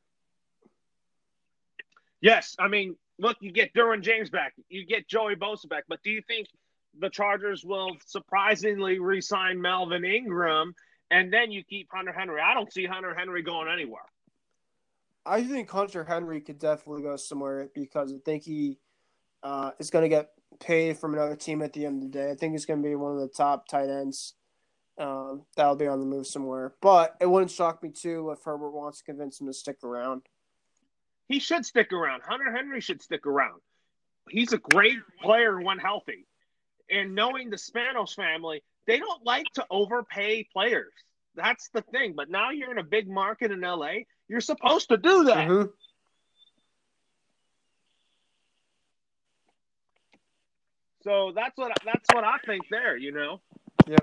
Yes, I mean, look, you get Derwin James back, you get Joey Bosa back, but do you think the Chargers will surprisingly re-sign Melvin Ingram, and then you keep Hunter Henry? I don't see Hunter Henry going anywhere. I think Hunter Henry could definitely go somewhere because I think he uh, is going to get paid from another team at the end of the day. I think he's going to be one of the top tight ends um, that'll be on the move somewhere. But it wouldn't shock me, too, if Herbert wants to convince him to stick around. He should stick around. Hunter Henry should stick around. He's a great player when healthy. And knowing the Spanos family, they don't like to overpay players. That's the thing. But now you're in a big market in L A. You're supposed to do that. Mm-hmm. So that's what that's what I think there, you know. Yep.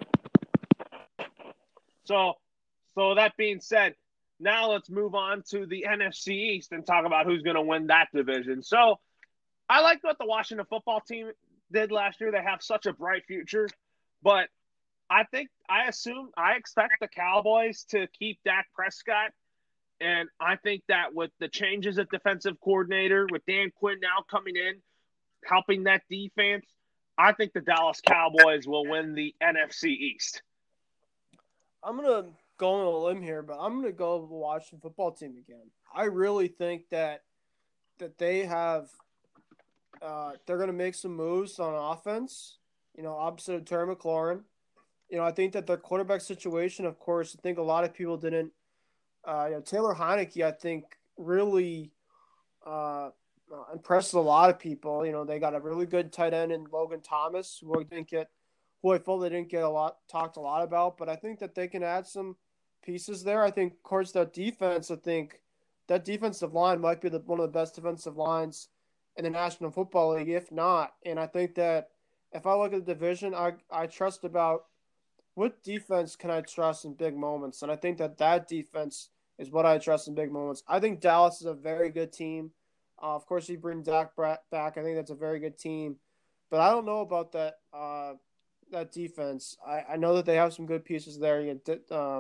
So, so that being said, now let's move on to the N F C East and talk about who's going to win that division. So I like what the Washington football team did last year. They have such a bright future. But I think, I assume, I expect the Cowboys to keep Dak Prescott. And I think that with the changes at defensive coordinator, with Dan Quinn now coming in, helping that defense, I think the Dallas Cowboys will win the N F C East. I'm going to go on a limb here, but I'm going to go with the Washington football team again. I really think that that they have uh, they're going to make some moves on offense, you know, opposite of Terry McLaurin. You know, I think that their quarterback situation, of course, I think a lot of people didn't uh, you know, Taylor Heineke, I think, really uh, impressed a lot of people. You know, they got a really good tight end in Logan Thomas, who I didn't get who I felt they didn't get a lot talked a lot about, but I think that they can add some pieces there. I think, of course, that defense, I think that defensive line might be the, one of the best defensive lines in the National Football League, if not. And I think that if I look at the division, I, I trust about what defense can I trust in big moments. And I think that that defense is what I trust in big moments. I think Dallas is a very good team. Uh, of course, you bring Dak back. I think that's a very good team. But I don't know about that uh, that defense. I, I know that they have some good pieces there. You get uh,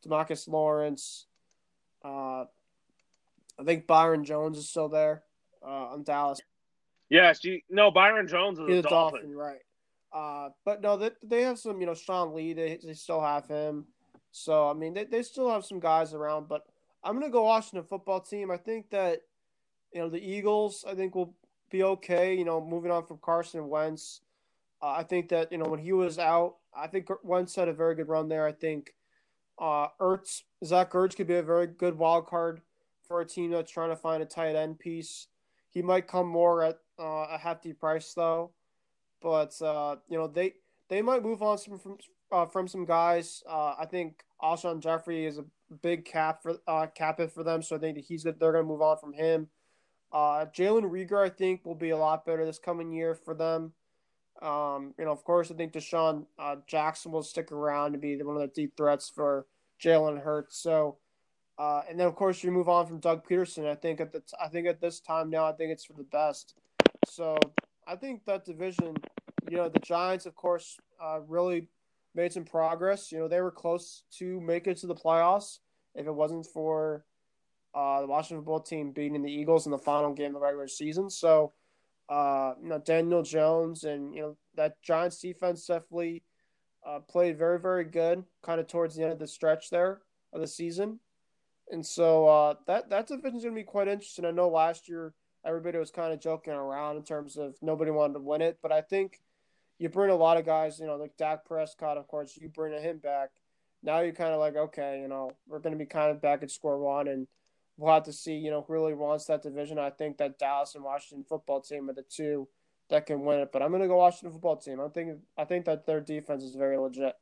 DeMarcus Lawrence. Uh, I think Byron Jones is still there uh, on Dallas. Yes, you no Byron Jones is He's a a Dolphin. Dolphin, right? Uh, but no, they they have some. You know, Sean Lee. They they still have him. So I mean, they they still have some guys around. But I'm gonna go Washington football team. I think that you know the Eagles. I think will be okay. You know, moving on from Carson Wentz. Uh, I think that you know when he was out, I think Wentz had a very good run there. I think uh, Ertz, Zach Ertz could be a very good wild card for a team that's trying to find a tight end piece. He might come more at uh, a hefty price though, but uh, you know they they might move on some from uh, from some guys. Uh, I think Alshon Jeffrey is a big cap for uh, cap it for them, so I think that he's they're going to move on from him. Uh, Jalen Reagor, I think, will be a lot better this coming year for them. Um, you know, of course, I think Deshaun uh, Jackson will stick around to be one of the deep threats for Jalen Hurts. So, uh, and then of course you move on from Doug Peterson. I think at the t- I think at this time now, I think it's for the best. So I think that division, you know, the Giants, of course, uh, really made some progress. You know, they were close to make it to the playoffs if it wasn't for uh, the Washington football team beating the Eagles in the final game of the regular season. So uh, you know, Daniel Jones and, you know, that Giants defense definitely uh, played very, very good kind of towards the end of the stretch there of the season. And so uh, that, that division is going to be quite interesting. I know last year everybody was kind of joking around in terms of nobody wanted to win it, but I think you bring a lot of guys, you know, like Dak Prescott, of course, you bring him back. Now you're kind of like, okay, you know, we're going to be kind of back at square one, and we'll have to see, you know, who really wants that division. I think that Dallas and Washington football team are the two that can win it. But I'm going to go Washington football team. I think I think that their defense is very legit.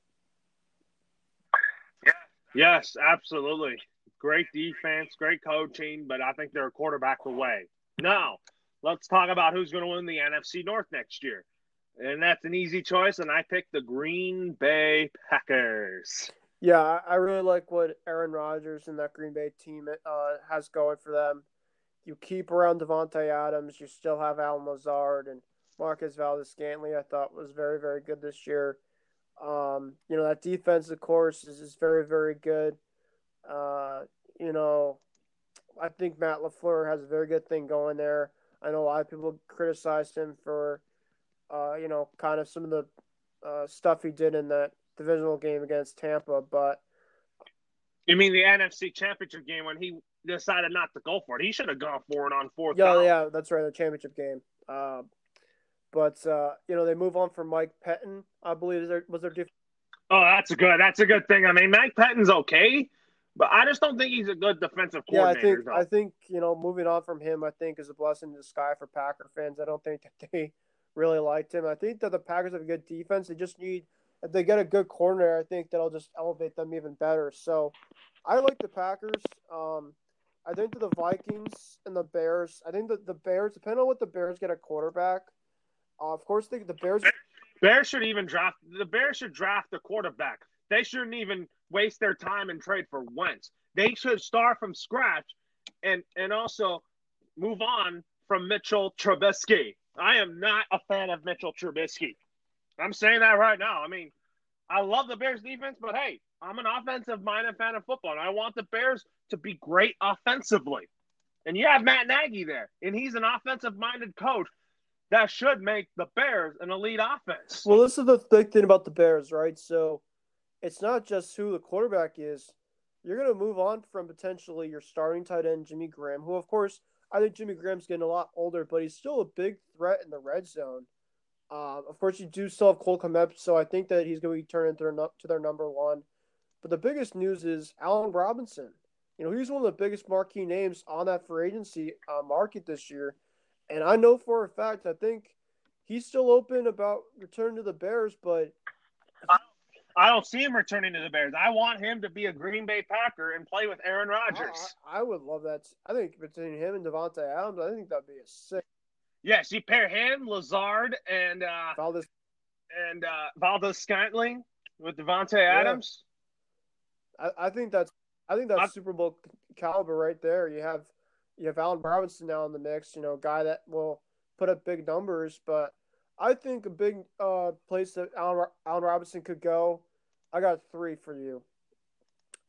Yes, absolutely. Great defense, great coaching, but I think they're a quarterback away. Now, let's talk about who's going to win the N F C North next year. And that's an easy choice, and I picked the Green Bay Packers. Yeah, I really like what Aaron Rodgers and that Green Bay team uh, has going for them. You keep around Devontae Adams. You still have Alan Lazard and Marcus Valdes-Scantling. I thought was very, very good this year. Um, you know, that defense, of course, is, is very, very good. Uh, you know, I think Matt LaFleur has a very good thing going there. I know a lot of people criticized him for, uh, you know, kind of some of the uh, stuff he did in that divisional game against Tampa, but you mean the N F C Championship game when he decided not to go for it? He should have gone for it on fourth yeah, down. yeah, that's right, the championship game. Uh, but uh, you know, they move on from Mike Pettin, I believe. Is there, was there? Diff- oh, that's a good. That's a good thing. I mean, Mike Pettin's okay, but I just don't think he's a good defensive yeah, I coordinator. think though. I think you know, moving on from him, I think is a blessing in disguise for Packer fans. I don't think that they really liked him. I think that the Packers have a good defense. They just need if they get a good corner. I think that'll just elevate them even better. So, I like the Packers. Um, I think that the Vikings and the Bears. I think that the Bears, depending on what the Bears get a quarterback. Uh, of course, the, the Bears. Bears should even draft. The Bears should draft the quarterback. They shouldn't even waste their time and trade for Wentz. They should start from scratch, and and also move on from Mitchell Trubisky. I am not a fan of Mitchell Trubisky. I'm saying that right now. I mean, I love the Bears defense, but hey, I'm an offensive-minded fan of football, and I want the Bears to be great offensively. And you have Matt Nagy there, and he's an offensive-minded coach that should make the Bears an elite offense. Well, this is the big thing about the Bears, right? So it's not just who the quarterback is. You're going to move on from potentially your starting tight end, Jimmy Graham, who, of course, I think Jimmy Graham's getting a lot older, but he's still a big threat in the red zone. Uh, of course, you do still have Cole Kmet, so I think that he's going to be turning to their, to their number one. But the biggest news is Allen Robinson. You know, he's one of the biggest marquee names on that free agency uh, market this year. And I know for a fact, I think he's still open about returning to the Bears, but I don't see him returning to the Bears. I want him to be a Green Bay Packer and play with Aaron Rodgers. I, I would love that. I think between him and Devontae Adams, I think that'd be a sick. Yes, you pair him, Lazard, and uh, Valdez and uh, Valdes-Scantling with Devontae yeah. Adams. I, I think that's I think that's I, Super Bowl caliber right there. You have you have Allen Robinson now in the mix. You know, a guy that will put up big numbers, but I think a big uh, place that Allen, Allen Robinson could go. I got three for you.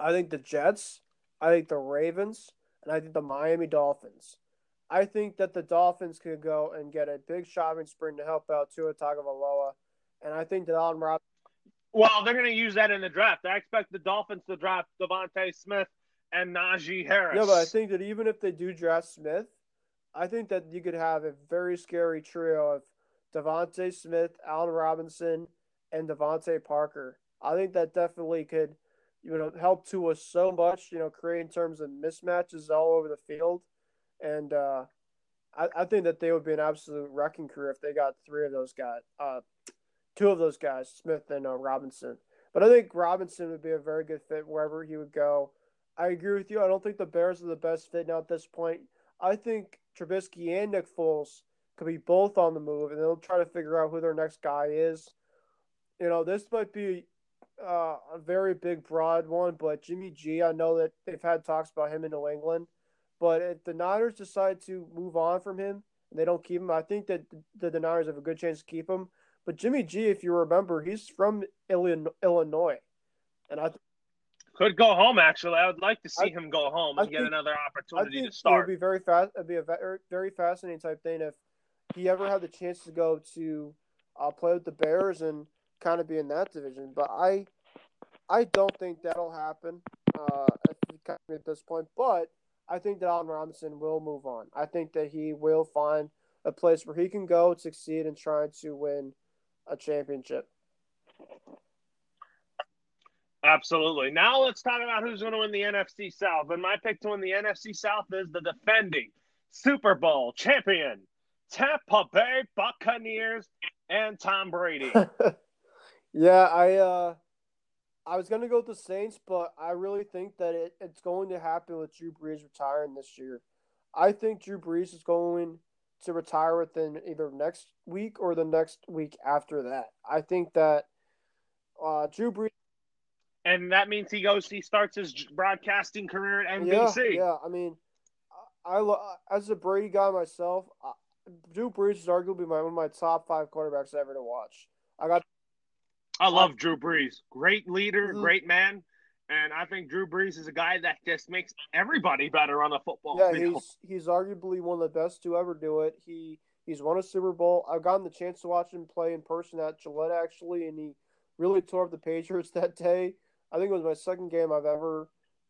I think the Jets, I think the Ravens, and I think the Miami Dolphins. I think that the Dolphins could go and get a big shopping spree to help out Tua Tagovailoa, and I think that Allen Robinson. Well, they're going to use that in the draft. I expect the Dolphins to draft Devontae Smith and Najee Harris. Yeah, but I think that even if they do draft Smith, I think that you could have a very scary trio of Devontae Smith, Allen Robinson, and Devontae Parker. I think that definitely could, you know, help Tua so much, you know, create in terms of mismatches all over the field. And uh, I, I think that they would be an absolute wrecking crew if they got three of those guys, uh, two of those guys, Smith and uh, Robinson. But I think Robinson would be a very good fit wherever he would go. I agree with you. I don't think the Bears are the best fit now at this point. I think Trubisky and Nick Foles could be both on the move, and they'll try to figure out who their next guy is. You know, this might be uh, a very big, broad one, but Jimmy G, I know that they've had talks about him in New England. But if the Niners decide to move on from him and they don't keep him, I think that the, the Niners have a good chance to keep him. But Jimmy G, if you remember, he's from Illinois. And I th- could go home, actually. I would like to see I, him go home and I get think, another opportunity I think to start. It would be very fast. It'd be a very, very fascinating type thing if he ever had the chance to go to uh, play with the Bears and kind of be in that division. But I, I don't think that'll happen uh, at this point. But I think that Allen Robinson will move on. I think that he will find a place where he can go, succeed, and try to win a championship. Absolutely. Now let's talk about who's going to win the N F C South. And my pick to win the N F C South is the defending Super Bowl champion, Tampa Bay Buccaneers, and Tom Brady. yeah, I uh, I was going to go with the Saints, but I really think that it, it's going to happen with Drew Brees retiring this year. I think Drew Brees is going to retire within either next week or the next week after that. I think that uh, Drew Brees. And that means he goes, he starts his broadcasting career at N B C. Yeah, yeah. I mean, I, I as a Brady guy myself, I, Drew Brees is arguably my, one of my top five quarterbacks ever to watch. I got. I love I, Drew Brees. Great leader, mm-hmm. great man. And I think Drew Brees is a guy that just makes everybody better on the football yeah, field. Yeah, he's he's arguably one of the best to ever do it. He he's won a Super Bowl. I've gotten the chance to watch him play in person at Gillette, actually, and he really tore up the Patriots that day. I think it was my second game I've ever.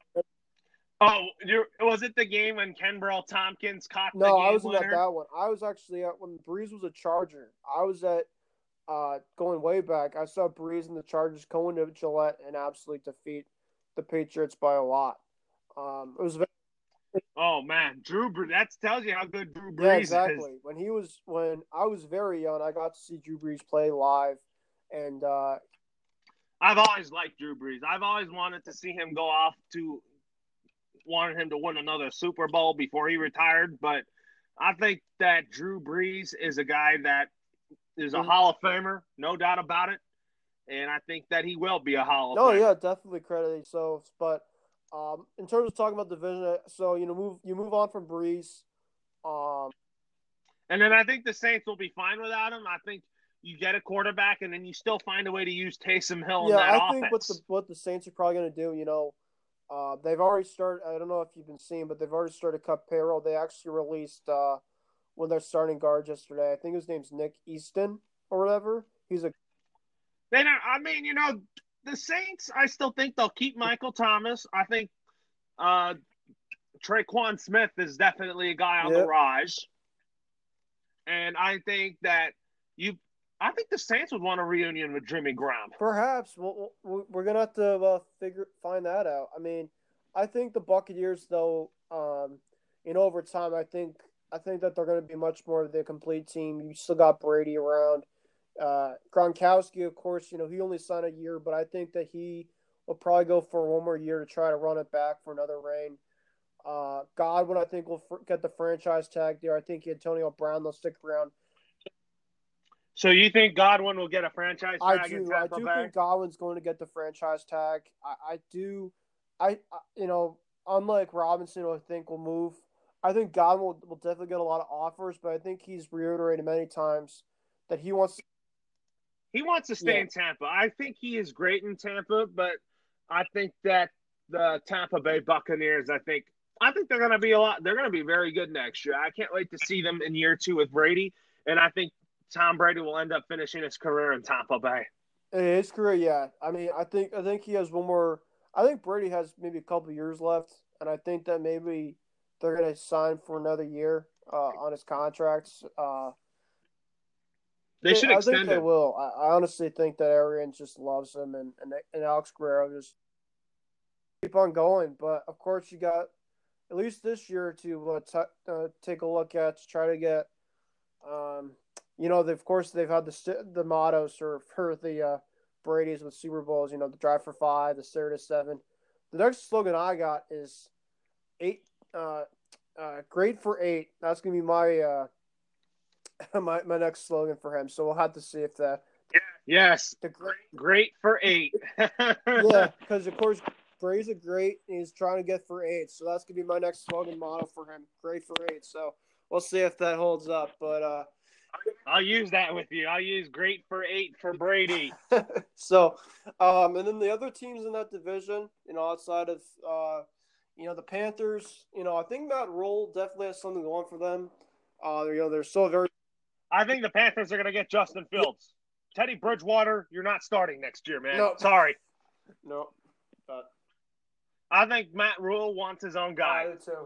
Oh, was it the game when Kenbrell Tompkins caught no, the game I wasn't winner? at that one. I was actually at when Brees was a Charger. I was at uh, going way back. I saw Brees and the Chargers going to Gillette and absolutely defeat the Patriots by a lot. Um, it was. Very... Oh man, Drew Brees! That tells you how good Drew Brees yeah, exactly. is. When he was when I was very young, I got to see Drew Brees play live, and. Uh, I've always liked Drew Brees. I've always wanted to see him go off to wanted him to win another Super Bowl before he retired, but I think that Drew Brees is a guy that is a mm-hmm. Hall of Famer, no doubt about it, and I think that he will be a Hall of no, Famer. Oh yeah, definitely credit so. But um, in terms of talking about division, so you know, move you move on from Brees, um, and then I think the Saints will be fine without him. I think. You get a quarterback, and then you still find a way to use Taysom Hill yeah, in that I offense. think what the what the Saints are probably going to do, you know, uh, they've already started. I don't know if you've been seeing, but they've already started to cut payroll. They actually released uh, one of their starting guards yesterday. I think his name's Nick Easton or whatever. He's a. They don't. I mean, you know, the Saints. I still think they'll keep Michael Thomas. I think uh, Traquan Smith is definitely a guy on yep. the rise, and I think that you. I think the Saints would want a reunion with Jimmy Graham. Perhaps we'll, we're gonna have to uh, figure find that out. I mean, I think the Buccaneers, though, um, in overtime, I think I think that they're going to be much more of the complete team. You still got Brady around, uh, Gronkowski, of course. You know he only signed a year, but I think that he will probably go for one more year to try to run it back for another reign. Uh, Godwin, I think, will get the franchise tag there. I think Antonio Brown, they'll stick around. So you think Godwin will get a franchise tag? I do. In Tampa I do Bay? think Godwin's going to get the franchise tag. I, I do. I, I you know, unlike Robinson, who I think will move. I think Godwin will, will definitely get a lot of offers, but I think he's reiterated many times that he wants. To, he wants to stay yeah. in Tampa. I think he is great in Tampa, but I think that the Tampa Bay Buccaneers. I think I think they're going to be a lot. They're going to be very good next year. I can't wait to see them in year two with Brady, and I think Tom Brady will end up finishing his career in Tampa Bay. In his career, yeah. I mean, I think I think he has one more. I think Brady has maybe a couple years left, and I think that maybe they're going to sign for another year uh, on his contracts. Uh, They should I extend think they him. will. I, I honestly think that Arians just loves him, and, and and Alex Guerrero just keep on going. But of course, you got at least this year to uh, t- uh, take a look at to try to get. Um, you know, of course, they've had the the mottos for for the uh, Brady's with Super Bowls. You know, the drive for five, the stare to seven. The next slogan I got is eight. Uh, uh, great for eight. That's gonna be my uh, my my next slogan for him. So we'll have to see if the Yes, the great great for eight. yeah, because of course Brady's a great. And he's trying to get for eight, so that's gonna be my next slogan motto for him. Great for eight. So we'll see if that holds up. But uh, I'll use that with you. I'll use great for eight for Brady. so, um, and then the other teams in that division, you know, outside of uh, you know, the Panthers, you know, I think Matt Rule definitely has something going for them. Uh, you know, they're still very. I think the Panthers are going to get Justin Fields. Teddy Bridgewater, you're not starting next year, man. No. Sorry. No. But I think Matt Rule wants his own guy. I do too.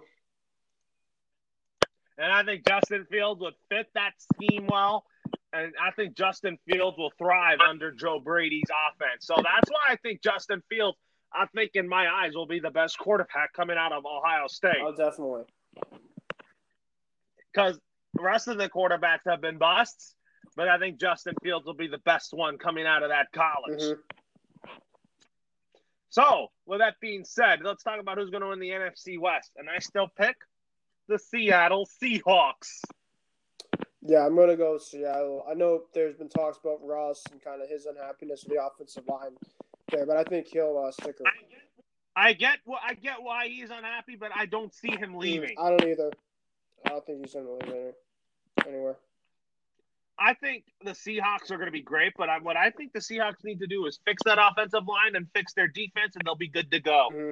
And I think Justin Fields would fit that scheme well. And I think Justin Fields will thrive under Joe Brady's offense. So that's why I think Justin Fields, I think in my eyes, will be the best quarterback coming out of Ohio State. Oh, definitely. Because the rest of the quarterbacks have been busts, but I think Justin Fields will be the best one coming out of that college. Mm-hmm. So, with that being said, let's talk about who's going to win the N F C West. And I still pick the Seattle Seahawks. Yeah, I'm going to go with Seattle. I know there's been talks about Russ and kind of his unhappiness with the offensive line there, but I think he'll uh, stick around. I get, I get why he's unhappy, but I don't see him leaving. I don't either. I don't think he's going to leave anywhere. I think the Seahawks are going to be great, but I, what I think the Seahawks need to do is fix that offensive line and fix their defense, and they'll be good to go. Mm-hmm.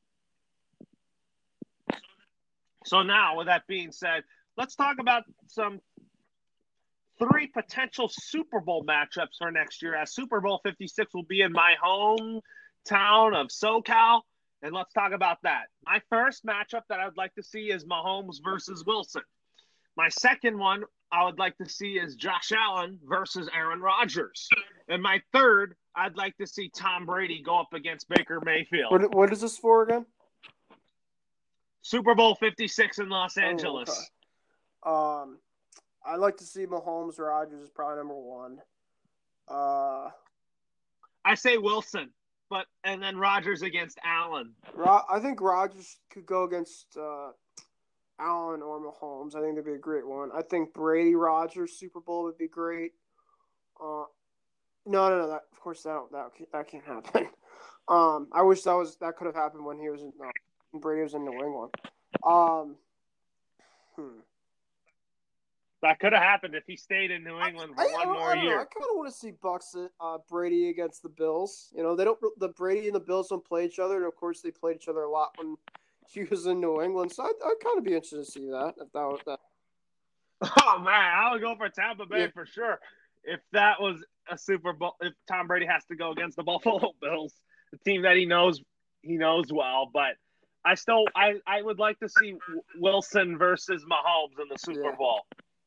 So now, with that being said, let's talk about some three potential Super Bowl matchups for next year, as Super Bowl fifty-six will be in my hometown of SoCal, and let's talk about that. My first matchup that I would like to see is Mahomes versus Wilson. My second one I would like to see is Josh Allen versus Aaron Rodgers. And my third, I'd like to see Tom Brady go up against Baker Mayfield. What, what is this for again? Super Bowl fifty-six in Los Angeles. Oh, okay. Um, I'd like to see Mahomes. Rodgers is probably number one. Uh, I say Wilson, but and then Rodgers against Allen. Ro- I think Rodgers could go against uh, Allen or Mahomes. I think that'd be a great one. I think Brady Rodgers Super Bowl would be great. Uh, no, no, no. That, of course, that that that can't happen. Um, I wish that was that could have happened when he was in uh, when Brady was in New England. Um, hmm. That could have happened if he stayed in New England for I, one I, more I don't year. know. I kind of want to see Bucks uh, Brady against the Bills. You know, they don't. The Brady and the Bills don't play each other, and of course, they played each other a lot when he was in New England. So I'd, I'd kind of be interested to see that if that was that. Oh man, I would go for Tampa Bay Yeah. for sure. If that was a Super Bowl, if Tom Brady has to go against the Buffalo Bills, the team that he knows he knows well, but I still I, I would like to see Wilson versus Mahomes in the Super Yeah. Bowl.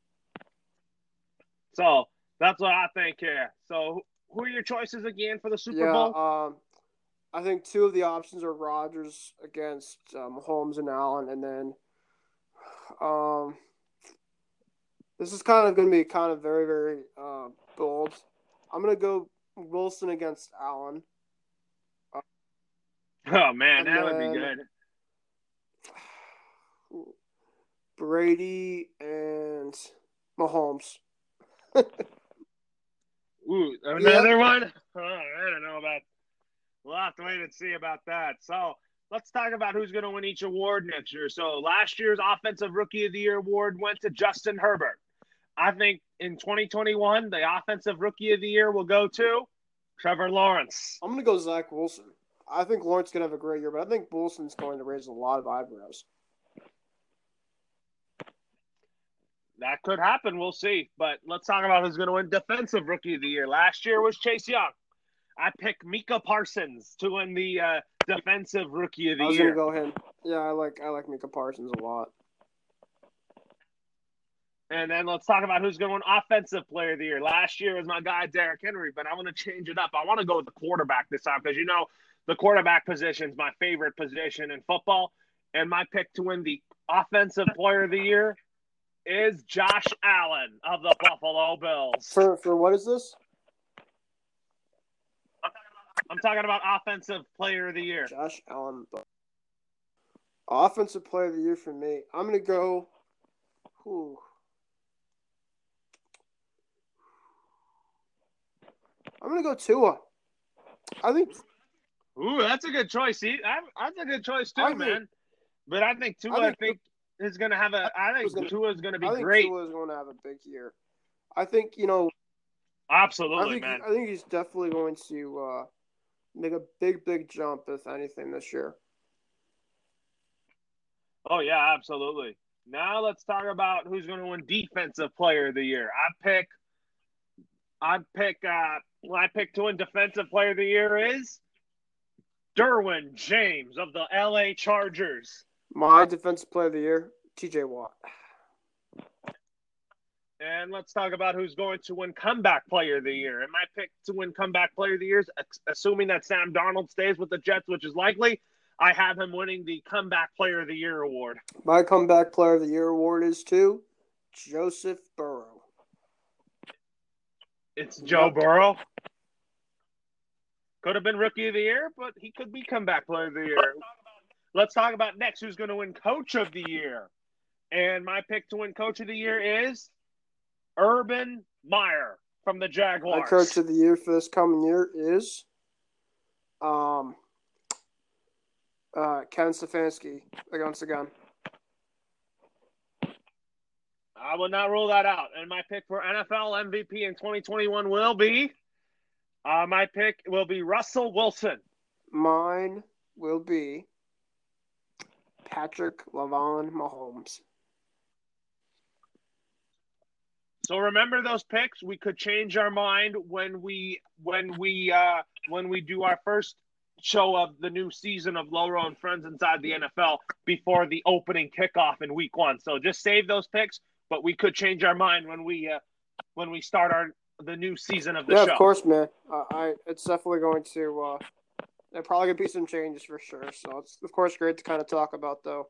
So that's what I think here. So who are your choices again for the Super yeah, Bowl? um, I think two of the options are Rodgers against um, Mahomes and Allen, and then um, this is kind of going to be kind of very, very uh, bold. I'm going to go Wilson against Allen. Oh man, and that would be then- good. Brady and Mahomes. Ooh, another one? Oh, I don't know about. We'll have to wait and see about that. So let's talk about who's going to win each award next year. So last year's Offensive Rookie of the Year award went to Justin Herbert. I think in twenty twenty-one, the Offensive Rookie of the Year will go to Trevor Lawrence. I'm going to go Zach Wilson. I think Lawrence going to have a great year, but I think Bolson's going to raise a lot of eyebrows. That could happen. We'll see. But let's talk about who's going to win Defensive Rookie of the Year. Last year was Chase Young. I picked Micah Parsons to win the uh, Defensive Rookie of the I was Year. going to go ahead. Yeah, I like I like Micah Parsons a lot. And then let's talk about who's going to win Offensive Player of the Year. Last year was my guy, Derrick Henry, but I want to change it up. I want to go with the quarterback this time because, you know, the quarterback position is my favorite position in football. And my pick to win the Offensive Player of the Year is Josh Allen of the Buffalo Bills. For for what is this? I'm talking about Offensive Player of the Year. Josh Allen. Offensive Player of the Year for me. I'm going to go. Whew. I'm going to go Tua. I think. Ooh, that's a good choice. See, that's a good choice too, I think, man. But I think Tua, I think, I think is going to have a. I think Tua is going to be I think great. Tua is going to have a big year. I think you know. Absolutely, I think, man. I think he's definitely going to uh, make a big, big jump, if anything, this year. Oh yeah, absolutely. Now let's talk about who's going to win Defensive Player of the Year. I pick. I pick. Uh, I pick to win Defensive Player of the Year is Derwin James of the L A Chargers. My Defensive Player of the Year, T J Watt. And let's talk about who's going to win Comeback Player of the Year. And my pick to win Comeback Player of the Year is, assuming that Sam Darnold stays with the Jets, which is likely, I have him winning the Comeback Player of the Year award. My Comeback Player of the Year award is to Joseph Burrow. It's Joe yep. Burrow. Could have been Rookie of the Year, but he could be Comeback Player of the Year. Let's talk about next who's going to win Coach of the Year. And my pick to win Coach of the Year is Urban Meyer from the Jaguars. My Coach of the Year for this coming year is um, uh, Kevin Stefanski, once again. I would not rule that out. And my pick for N F L M V P in twenty twenty-one will be uh, my pick will be Russell Wilson. Mine will be Patrick Lavon Mahomes. So remember those picks. We could change our mind when we when we uh, when we do our first show of the new season of Loro and Friends Inside the N F L before the opening kickoff in Week One. So just save those picks. But we could change our mind when we uh, when we start our the new season of the yeah, show. Yeah, of course, man. Uh, I it's definitely going to. Uh, there probably gonna be some changes for sure. So it's of course great to kind of talk about though.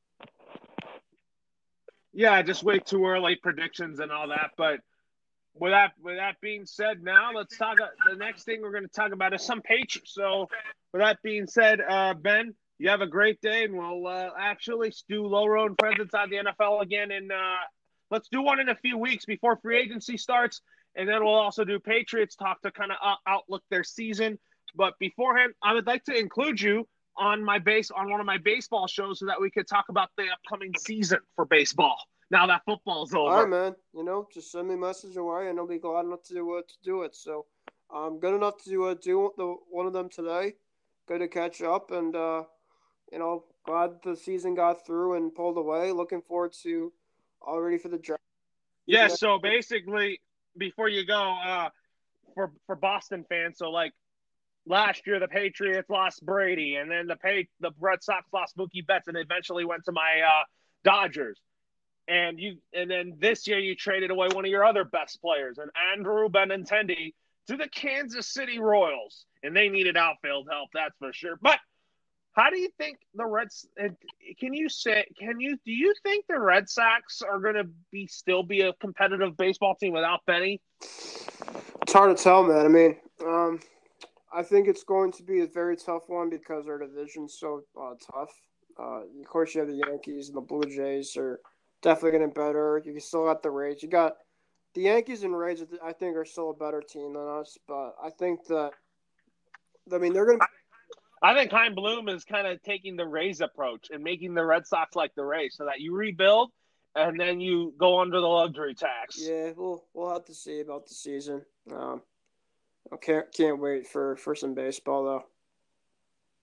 Yeah, just way too early predictions and all that. But with that with that being said, now let's talk. The next thing we're going to talk about is some Patriots. So with that being said, uh, Ben, you have a great day, and we'll uh, actually do Loro and Friends Inside the N F L again in. Uh, Let's do one in a few weeks before free agency starts, and then we'll also do Patriots talk to kind of uh, outlook their season. But beforehand, I would like to include you on my base on one of my baseball shows so that we could talk about the upcoming season for baseball. Now that football's over. All right, man. You know, just send me a message away, and I'll be glad enough to uh, to do it. So I'm good enough to uh, do the one of them today. Good to catch up, and uh, you know, glad the season got through and pulled away. Looking forward to. All ready for the draft. Yeah, so basically, before you go, uh, for for Boston fans, so like last year the Patriots lost Brady, and then the pay the Red Sox lost Mookie Betts, and eventually went to my uh, Dodgers. And you, and then this year you traded away one of your other best players, and Andrew Benintendi, to the Kansas City Royals, and they needed outfield help, that's for sure. But how do you think the Reds? Can you say? Can you? Do you think the Red Sox are going to be still be a competitive baseball team without Benny? It's hard to tell, man. I mean, um, I think it's going to be a very tough one because our division's so uh, tough. Uh, of course, you have the Yankees and the Blue Jays are definitely getting better. You still got the Rays. You got the Yankees and Rays. I think are still a better team than us, but I think that. I mean, they're going to. I think Chaim Bloom is kind of taking the Rays approach and making the Red Sox like the Rays so that you rebuild and then you go under the luxury tax. Yeah, we'll we'll have to see about the season. Um, I can't can't wait for, for some baseball though.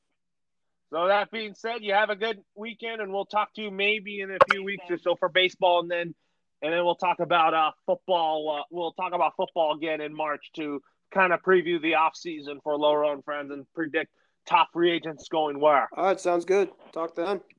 So that being said, you have a good weekend, and we'll talk to you maybe in a few weeks or so for baseball, and then and then we'll talk about uh, football. Uh, we'll talk about football again in March to kind of preview the off season for Lower Own Friends and predict top free agents going where. All right, sounds good. Talk then.